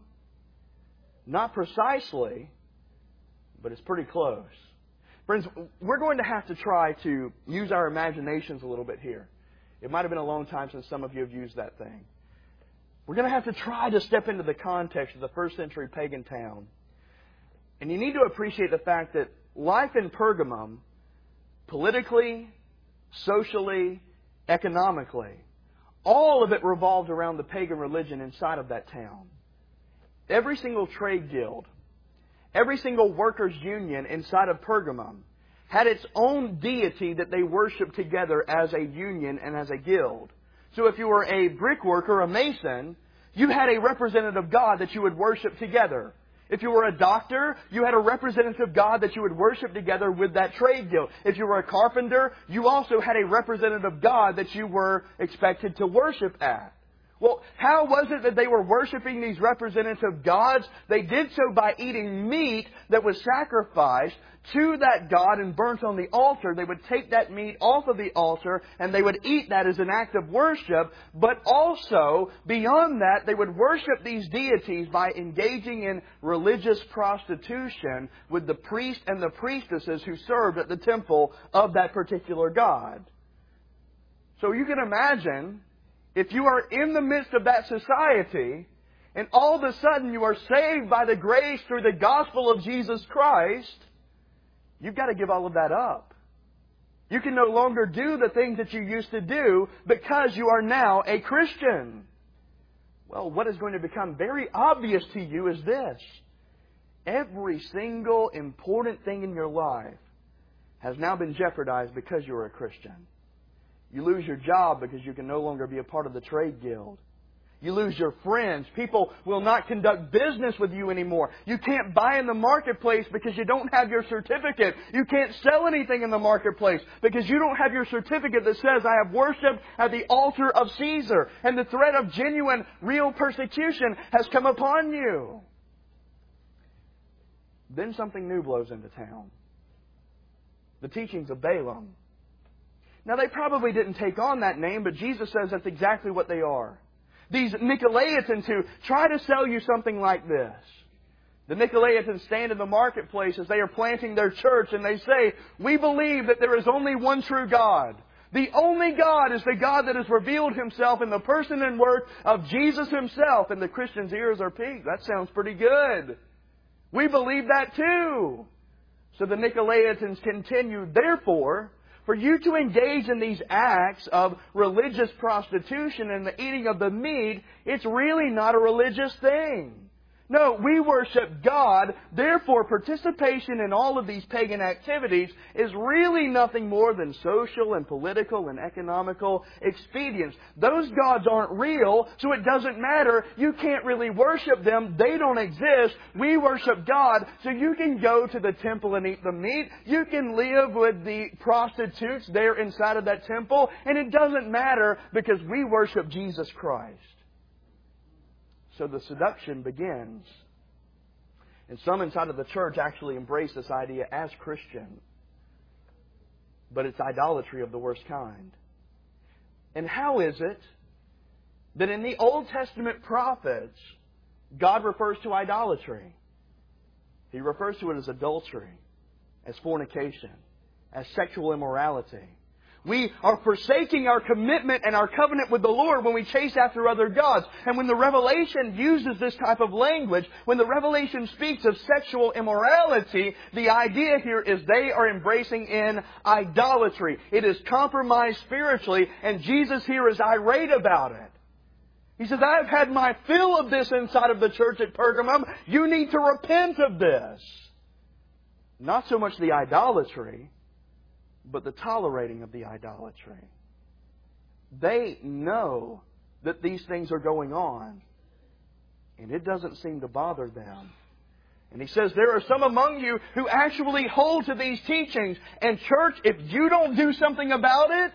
Not precisely, but it's pretty close. Friends, we're going to have to try to use our imaginations a little bit here. It might have been a long time since some of you have used that thing. We're going to have to try to step into the context of the first century pagan town. And you need to appreciate the fact that life in Pergamum, politically, socially, economically, all of it revolved around the pagan religion inside of that town. Every single trade guild, every single workers' union inside of Pergamum had its own deity that they worshiped together as a union and as a guild. So if you were a brickworker, a mason, you had a representative God that you would worship together. If you were a doctor, you had a representative God that you would worship together with that trade guild. If you were a carpenter, you also had a representative God that you were expected to worship at. Well, how was it that they were worshiping these representative gods? They did so by eating meat that was sacrificed to that god and burnt on the altar. They would take that meat off of the altar and they would eat that as an act of worship. But also, beyond that, they would worship these deities by engaging in religious prostitution with the priest and the priestesses who served at the temple of that particular god. So you can imagine, if you are in the midst of that society, and all of a sudden you are saved by the grace through the gospel of Jesus Christ, you've got to give all of that up. You can no longer do the things that you used to do because you are now a Christian. Well, what is going to become very obvious to you is this. Every single important thing in your life has now been jeopardized because you're a Christian. You lose your job because you can no longer be a part of the trade guild. You lose your friends. People will not conduct business with you anymore. You can't buy in the marketplace because you don't have your certificate. You can't sell anything in the marketplace because you don't have your certificate that says, I have worshipped at the altar of Caesar. And the threat of genuine, real persecution has come upon you. Then something new blows into town. The teachings of Balaam. Now, they probably didn't take on that name, but Jesus says that's exactly what they are. These Nicolaitans who try to sell you something like this. The Nicolaitans stand in the marketplace as they are planting their church and they say, we believe that there is only one true God. The only God is the God that has revealed Himself in the person and work of Jesus Himself. And the Christian's ears are peaked. That sounds pretty good. We believe that too. So the Nicolaitans continued, therefore, for you to engage in these acts of religious prostitution and the eating of the meat, it's really not a religious thing. No, we worship God. Therefore, participation in all of these pagan activities is really nothing more than social and political and economical expedients. Those gods aren't real, so it doesn't matter. You can't really worship them. They don't exist. We worship God, so you can go to the temple and eat the meat. You can live with the prostitutes there inside of that temple, and it doesn't matter because we worship Jesus Christ. So the seduction begins. And some inside of the church actually embrace this idea as Christian. But it's idolatry of the worst kind. And how is it that in the Old Testament prophets, God refers to idolatry? He refers to it as adultery, as fornication, as sexual immorality. We are forsaking our commitment and our covenant with the Lord when we chase after other gods. And when the Revelation uses this type of language, when the Revelation speaks of sexual immorality, the idea here is they are embracing in idolatry. It is compromised spiritually, and Jesus here is irate about it. He says, I've had my fill of this inside of the church at Pergamum. You need to repent of this. Not so much the idolatry, but the tolerating of the idolatry. They know that these things are going on, and it doesn't seem to bother them. And he says, there are some among you who actually hold to these teachings. And church, if you don't do something about it,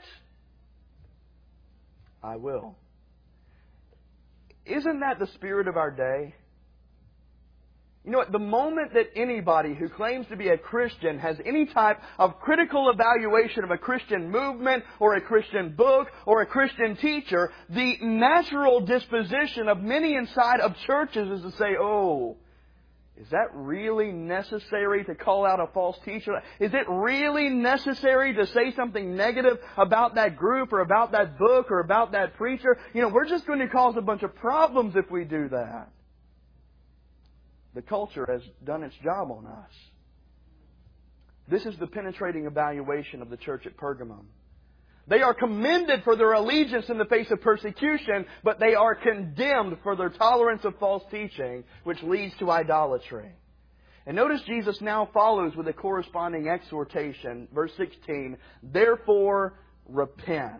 I will. Isn't that the spirit of our day? You know what? The moment that anybody who claims to be a Christian has any type of critical evaluation of a Christian movement or a Christian book or a Christian teacher, the natural disposition of many inside of churches is to say, oh, is that really necessary to call out a false teacher? Is it really necessary to say something negative about that group or about that book or about that preacher? You know, we're just going to cause a bunch of problems if we do that. The culture has done its job on us. This is the penetrating evaluation of the church at Pergamum. They are commended for their allegiance in the face of persecution, but they are condemned for their tolerance of false teaching, which leads to idolatry. And notice Jesus now follows with a corresponding exhortation. Verse sixteen, therefore repent.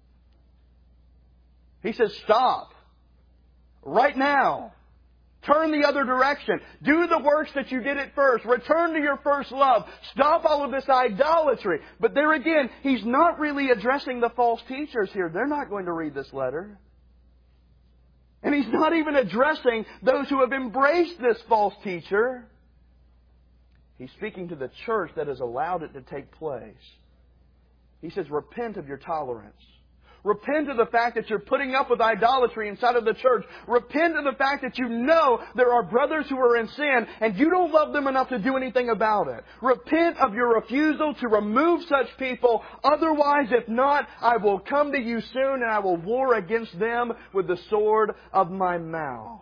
He says, stop. Right now. Turn the other direction. Do the works that you did at first. Return to your first love. Stop all of this idolatry. But there again, He's not really addressing the false teachers here. They're not going to read this letter. And He's not even addressing those who have embraced this false teacher. He's speaking to the church that has allowed it to take place. He says, repent of your tolerance. Repent of the fact that you're putting up with idolatry inside of the church. Repent of the fact that you know there are brothers who are in sin and you don't love them enough to do anything about it. Repent of your refusal to remove such people. Otherwise, if not, I will come to you soon and I will war against them with the sword of my mouth.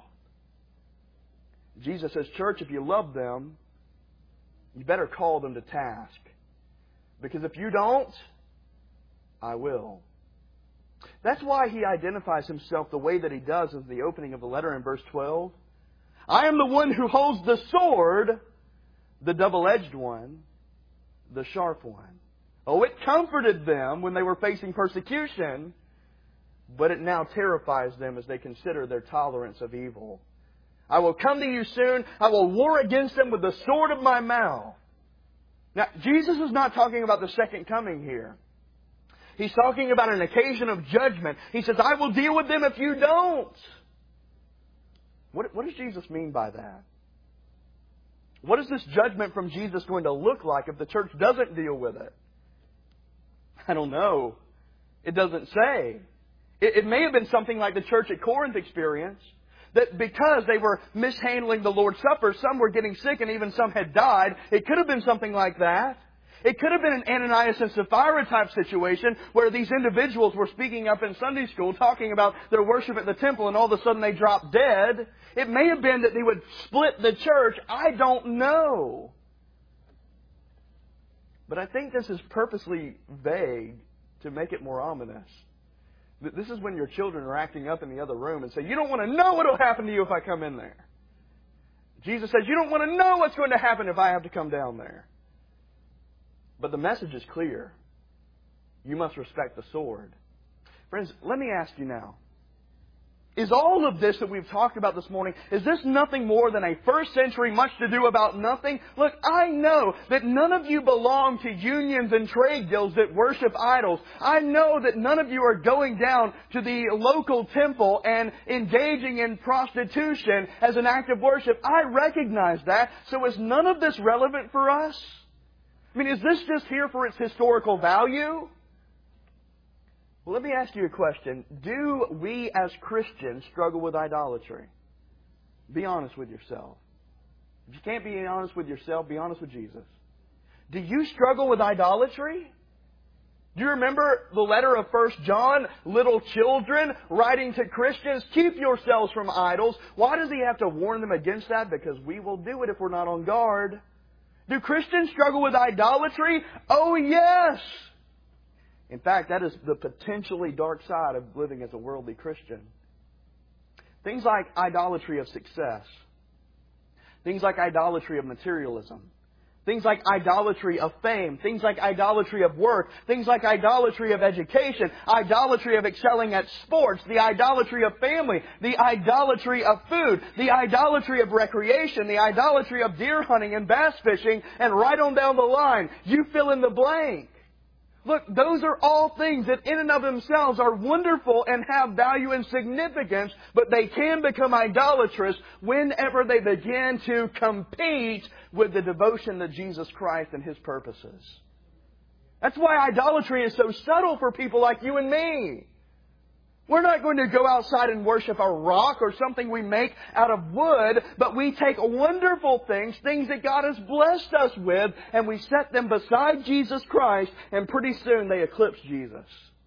Jesus says, church, if you love them, you better call them to task. Because if you don't, I will. That's why He identifies Himself the way that He does in the opening of the letter in verse twelve. I am the one who holds the sword, the double-edged one, the sharp one. Oh, it comforted them when they were facing persecution, but it now terrifies them as they consider their tolerance of evil. I will come to you soon. I will war against them with the sword of my mouth. Now, Jesus is not talking about the second coming here. He's talking about an occasion of judgment. He says, I will deal with them if you don't. What, what does Jesus mean by that? What is this judgment from Jesus going to look like if the church doesn't deal with it? I don't know. It doesn't say. It, it may have been something like the church at Corinth experienced. That because they were mishandling the Lord's Supper, some were getting sick and even some had died. It could have been something like that. It could have been an Ananias and Sapphira type situation where these individuals were speaking up in Sunday school talking about their worship at the temple and all of a sudden they dropped dead. It may have been that they would split the church. I don't know. But I think this is purposely vague to make it more ominous. This is when your children are acting up in the other room and say, you don't want to know what will happen to you if I come in there. Jesus says, you don't want to know what's going to happen if I have to come down there. But the message is clear. You must respect the sword. Friends, let me ask you now. Is all of this that we've talked about this morning, is this nothing more than a first century much to do about nothing? Look, I know that none of you belong to unions and trade guilds that worship idols. I know that none of you are going down to the local temple and engaging in prostitution as an act of worship. I recognize that. So is none of this relevant for us? I mean, is this just here for its historical value? Well, let me ask you a question. Do we as Christians struggle with idolatry? Be honest with yourself. If you can't be honest with yourself, be honest with Jesus. Do you struggle with idolatry? Do you remember the letter of First John? Little children writing to Christians, keep yourselves from idols. Why does he have to warn them against that? Because we will do it if we're not on guard. Do Christians struggle with idolatry? Oh, yes! In fact, that is the potentially dark side of living as a worldly Christian. Things like idolatry of success. Things like idolatry of materialism. Things like idolatry of fame. Things like idolatry of work. Things like idolatry of education. Idolatry of excelling at sports. The idolatry of family. The idolatry of food. The idolatry of recreation. The idolatry of deer hunting and bass fishing. And right on down the line, you fill in the blank. Look, those are all things that in and of themselves are wonderful and have value and significance, but they can become idolatrous whenever they begin to compete with the devotion to Jesus Christ and His purposes. That's why idolatry is so subtle for people like you and me. We're not going to go outside and worship a rock or something we make out of wood, but we take wonderful things, things that God has blessed us with, and we set them beside Jesus Christ, and pretty soon they eclipse Jesus.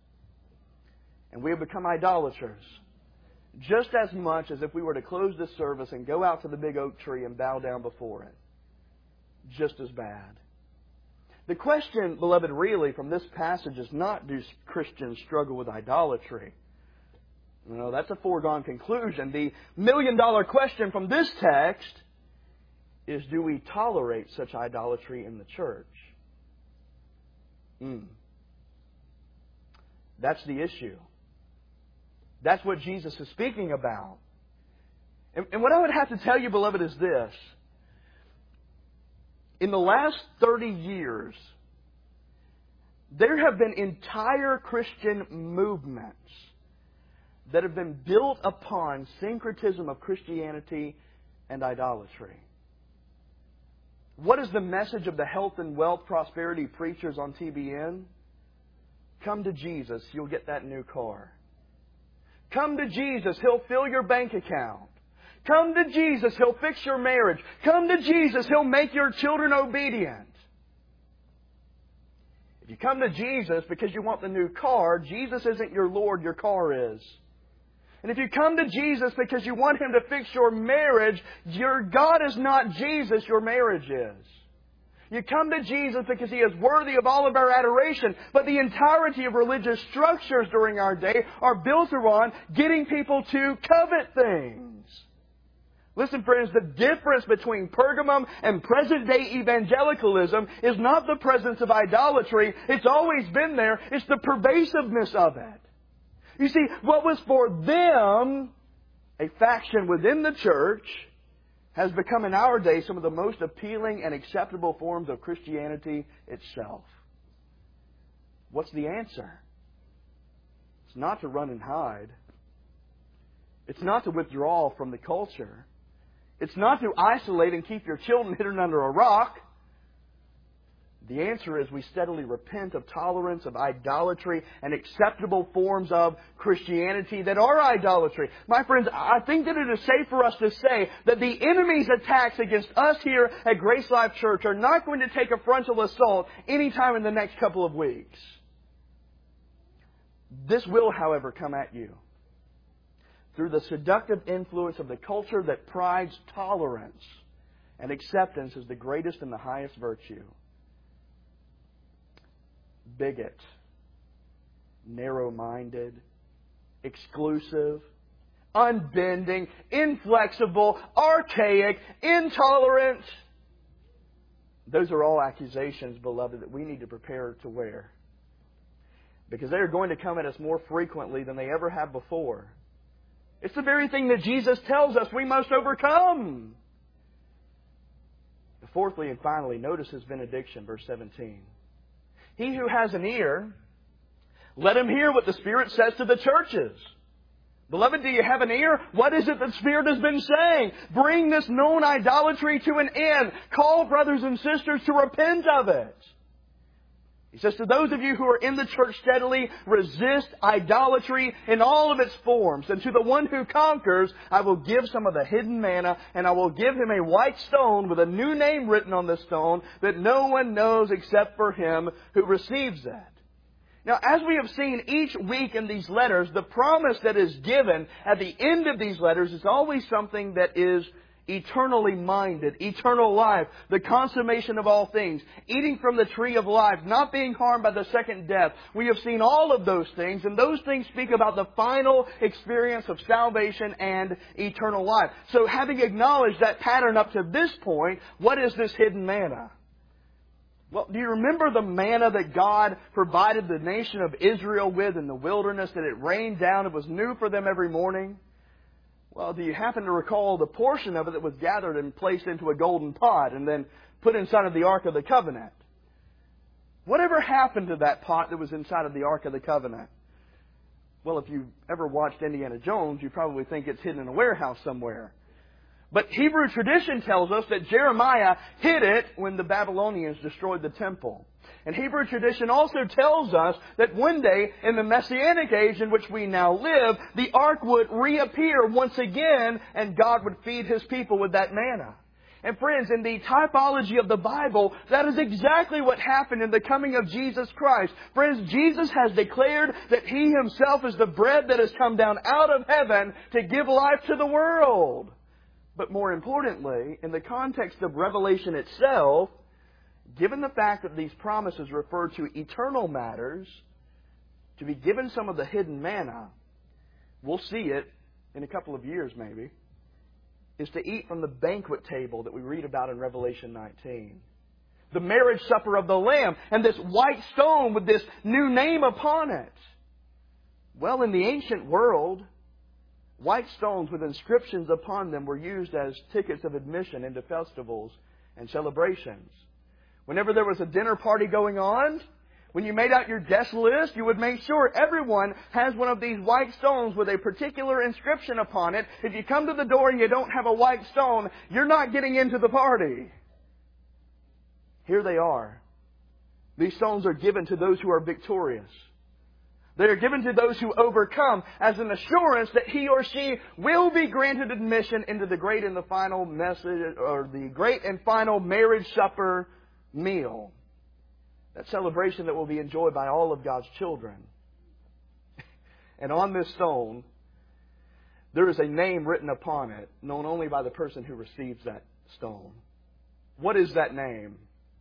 And we have become idolaters, just as much as if we were to close this service and go out to the big oak tree and bow down before it. Just as bad. The question, beloved, really from this passage is not, do Christians struggle with idolatry? No, that's a foregone conclusion. The million-dollar question from this text is, do we tolerate such idolatry in the church? Mm. That's the issue. That's what Jesus is speaking about. And, and what I would have to tell you, beloved, is this. In the last thirty years, there have been entire Christian movements that have been built upon syncretism of Christianity and idolatry. What is the message of the health and wealth prosperity preachers on T B N? Come to Jesus, you'll get that new car. Come to Jesus, He'll fill your bank account. Come to Jesus, He'll fix your marriage. Come to Jesus, He'll make your children obedient. If you come to Jesus because you want the new car, Jesus isn't your Lord, your car is. And if you come to Jesus because you want Him to fix your marriage, your God is not Jesus, your marriage is. You come to Jesus because He is worthy of all of our adoration. But the entirety of religious structures during our day are built around getting people to covet things. Listen, friends, the difference between Pergamum and present-day evangelicalism is not the presence of idolatry. It's always been there. It's the pervasiveness of it. You see, what was for them a faction within the church has become in our day some of the most appealing and acceptable forms of Christianity itself. What's the answer? It's not to run and hide. It's not to withdraw from the culture. It's not to isolate and keep your children hidden under a rock. The answer is we steadily repent of tolerance, of idolatry, and acceptable forms of Christianity that are idolatry. My friends, I think that it is safe for us to say that the enemy's attacks against us here at Grace Life Church are not going to take a frontal assault anytime in the next couple of weeks. This will, however, come at you through the seductive influence of the culture that prides tolerance and acceptance as the greatest and the highest virtue. Bigot, narrow-minded, exclusive, unbending, inflexible, archaic, intolerant. Those are all accusations, beloved, that we need to prepare to wear. Because they are going to come at us more frequently than they ever have before. It's the very thing that Jesus tells us we must overcome. Fourthly and finally, notice His benediction, verse seventeen. He who has an ear, let him hear what the Spirit says to the churches. Beloved, do you have an ear? What is it that the Spirit has been saying? Bring this known idolatry to an end. Call brothers and sisters to repent of it. He says, to those of you who are in the church steadily, resist idolatry in all of its forms. And to the one who conquers, I will give some of the hidden manna, and I will give him a white stone with a new name written on the stone that no one knows except for him who receives that. Now, as we have seen each week in these letters, the promise that is given at the end of these letters is always something that is eternally minded, eternal life, the consummation of all things, eating from the tree of life, not being harmed by the second death. We have seen all of those things, and those things speak about the final experience of salvation and eternal life. So having acknowledged that pattern up to this point, what is this hidden manna? Well, do you remember the manna that God provided the nation of Israel with in the wilderness, that it rained down, it was new for them every morning? Well, do you happen to recall the portion of it that was gathered and placed into a golden pot and then put inside of the Ark of the Covenant? Whatever happened to that pot that was inside of the Ark of the Covenant? Well, if you've ever watched Indiana Jones, you probably think it's hidden in a warehouse somewhere. But Hebrew tradition tells us that Jeremiah hid it when the Babylonians destroyed the temple. And Hebrew tradition also tells us that one day, in the Messianic age in which we now live, the ark would reappear once again and God would feed His people with that manna. And friends, in the typology of the Bible, that is exactly what happened in the coming of Jesus Christ. Friends, Jesus has declared that He Himself is the bread that has come down out of heaven to give life to the world. But more importantly, in the context of Revelation itself, given the fact that these promises refer to eternal matters, to be given some of the hidden manna, we'll see it in a couple of years maybe, is to eat from the banquet table that we read about in Revelation nineteen. The marriage supper of the Lamb, and this white stone with this new name upon it. Well, in the ancient world, white stones with inscriptions upon them were used as tickets of admission into festivals and celebrations. Whenever there was a dinner party going on, when you made out your guest list, you would make sure everyone has one of these white stones with a particular inscription upon it. If you come to the door and you don't have a white stone, you're not getting into the party. Here they are. These stones are given to those who are victorious. They are given to those who overcome as an assurance that he or she will be granted admission into the great and the final message, or the great and final marriage supper meal. That celebration that will be enjoyed by all of God's children. And on this stone, there is a name written upon it, known only by the person who receives that stone. What is that name?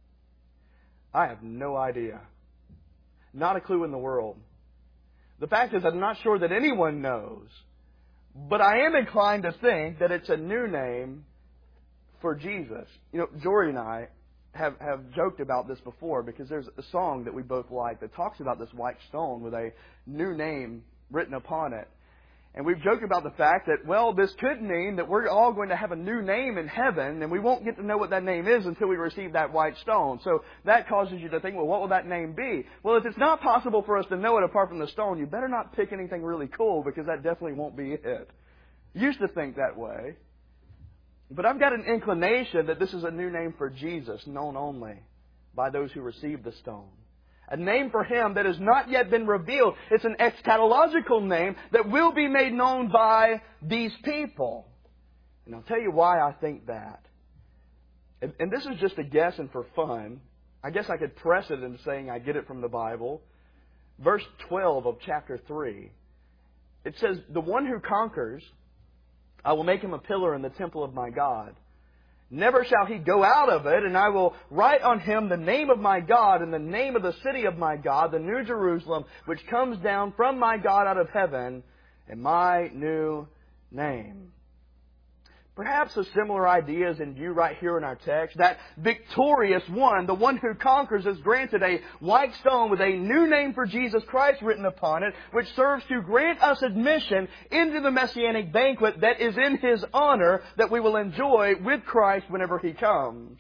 I have no idea. Not a clue in the world. The fact is, I'm not sure that anyone knows. But I am inclined to think that it's a new name for Jesus. You know, Jory and I have, have joked about this before, because there's a song that we both like that talks about this white stone with a new name written upon it. And we've joked about the fact that, well, this could mean that we're all going to have a new name in heaven, and we won't get to know what that name is until we receive that white stone. So that causes you to think, well, what will that name be? Well, if it's not possible for us to know it apart from the stone, you better not pick anything really cool, because that definitely won't be it. Used to think that way. But I've got an inclination that this is a new name for Jesus, known only by those who receive the stone. A name for Him that has not yet been revealed. It's an eschatological name that will be made known by these people. And I'll tell you why I think that. And, and this is just a guess and for fun. I guess I could press it into saying I get it from the Bible. Verse twelve of chapter three. It says, "The one who conquers, I will make him a pillar in the temple of my God. Never shall he go out of it, and I will write on him the name of my God and the name of the city of my God, the New Jerusalem, which comes down from my God out of heaven, and my new name." Perhaps a similar idea is in view right here in our text. That victorious one, the one who conquers, is granted a white stone with a new name for Jesus Christ written upon it, which serves to grant us admission into the Messianic banquet that is in His honor, that we will enjoy with Christ whenever He comes.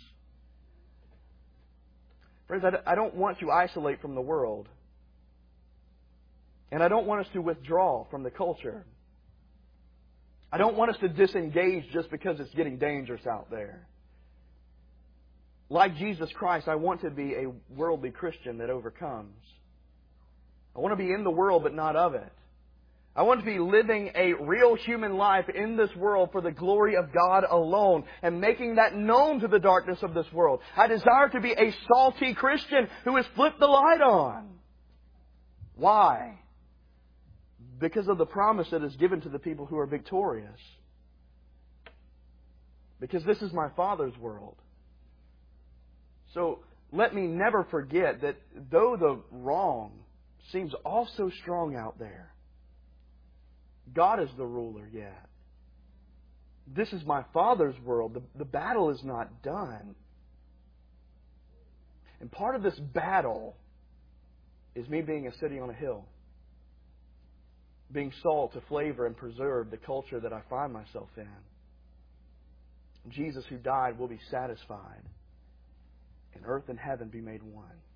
Friends, I don't want to isolate from the world. And I don't want us to withdraw from the culture. I don't want us to disengage just because it's getting dangerous out there. Like Jesus Christ, I want to be a worldly Christian that overcomes. I want to be in the world but not of it. I want to be living a real human life in this world for the glory of God alone and making that known to the darkness of this world. I desire to be a salty Christian who has flipped the light on. Why? Because of the promise that is given to the people who are victorious. Because this is my Father's world. So let me never forget that though the wrong seems also strong out there, God is the ruler yet. This is my Father's world. The, the battle is not done. And part of this battle is me being a city on a hill. Being salt to flavor and preserve the culture that I find myself in. Jesus who died will be satisfied, and earth and heaven be made one.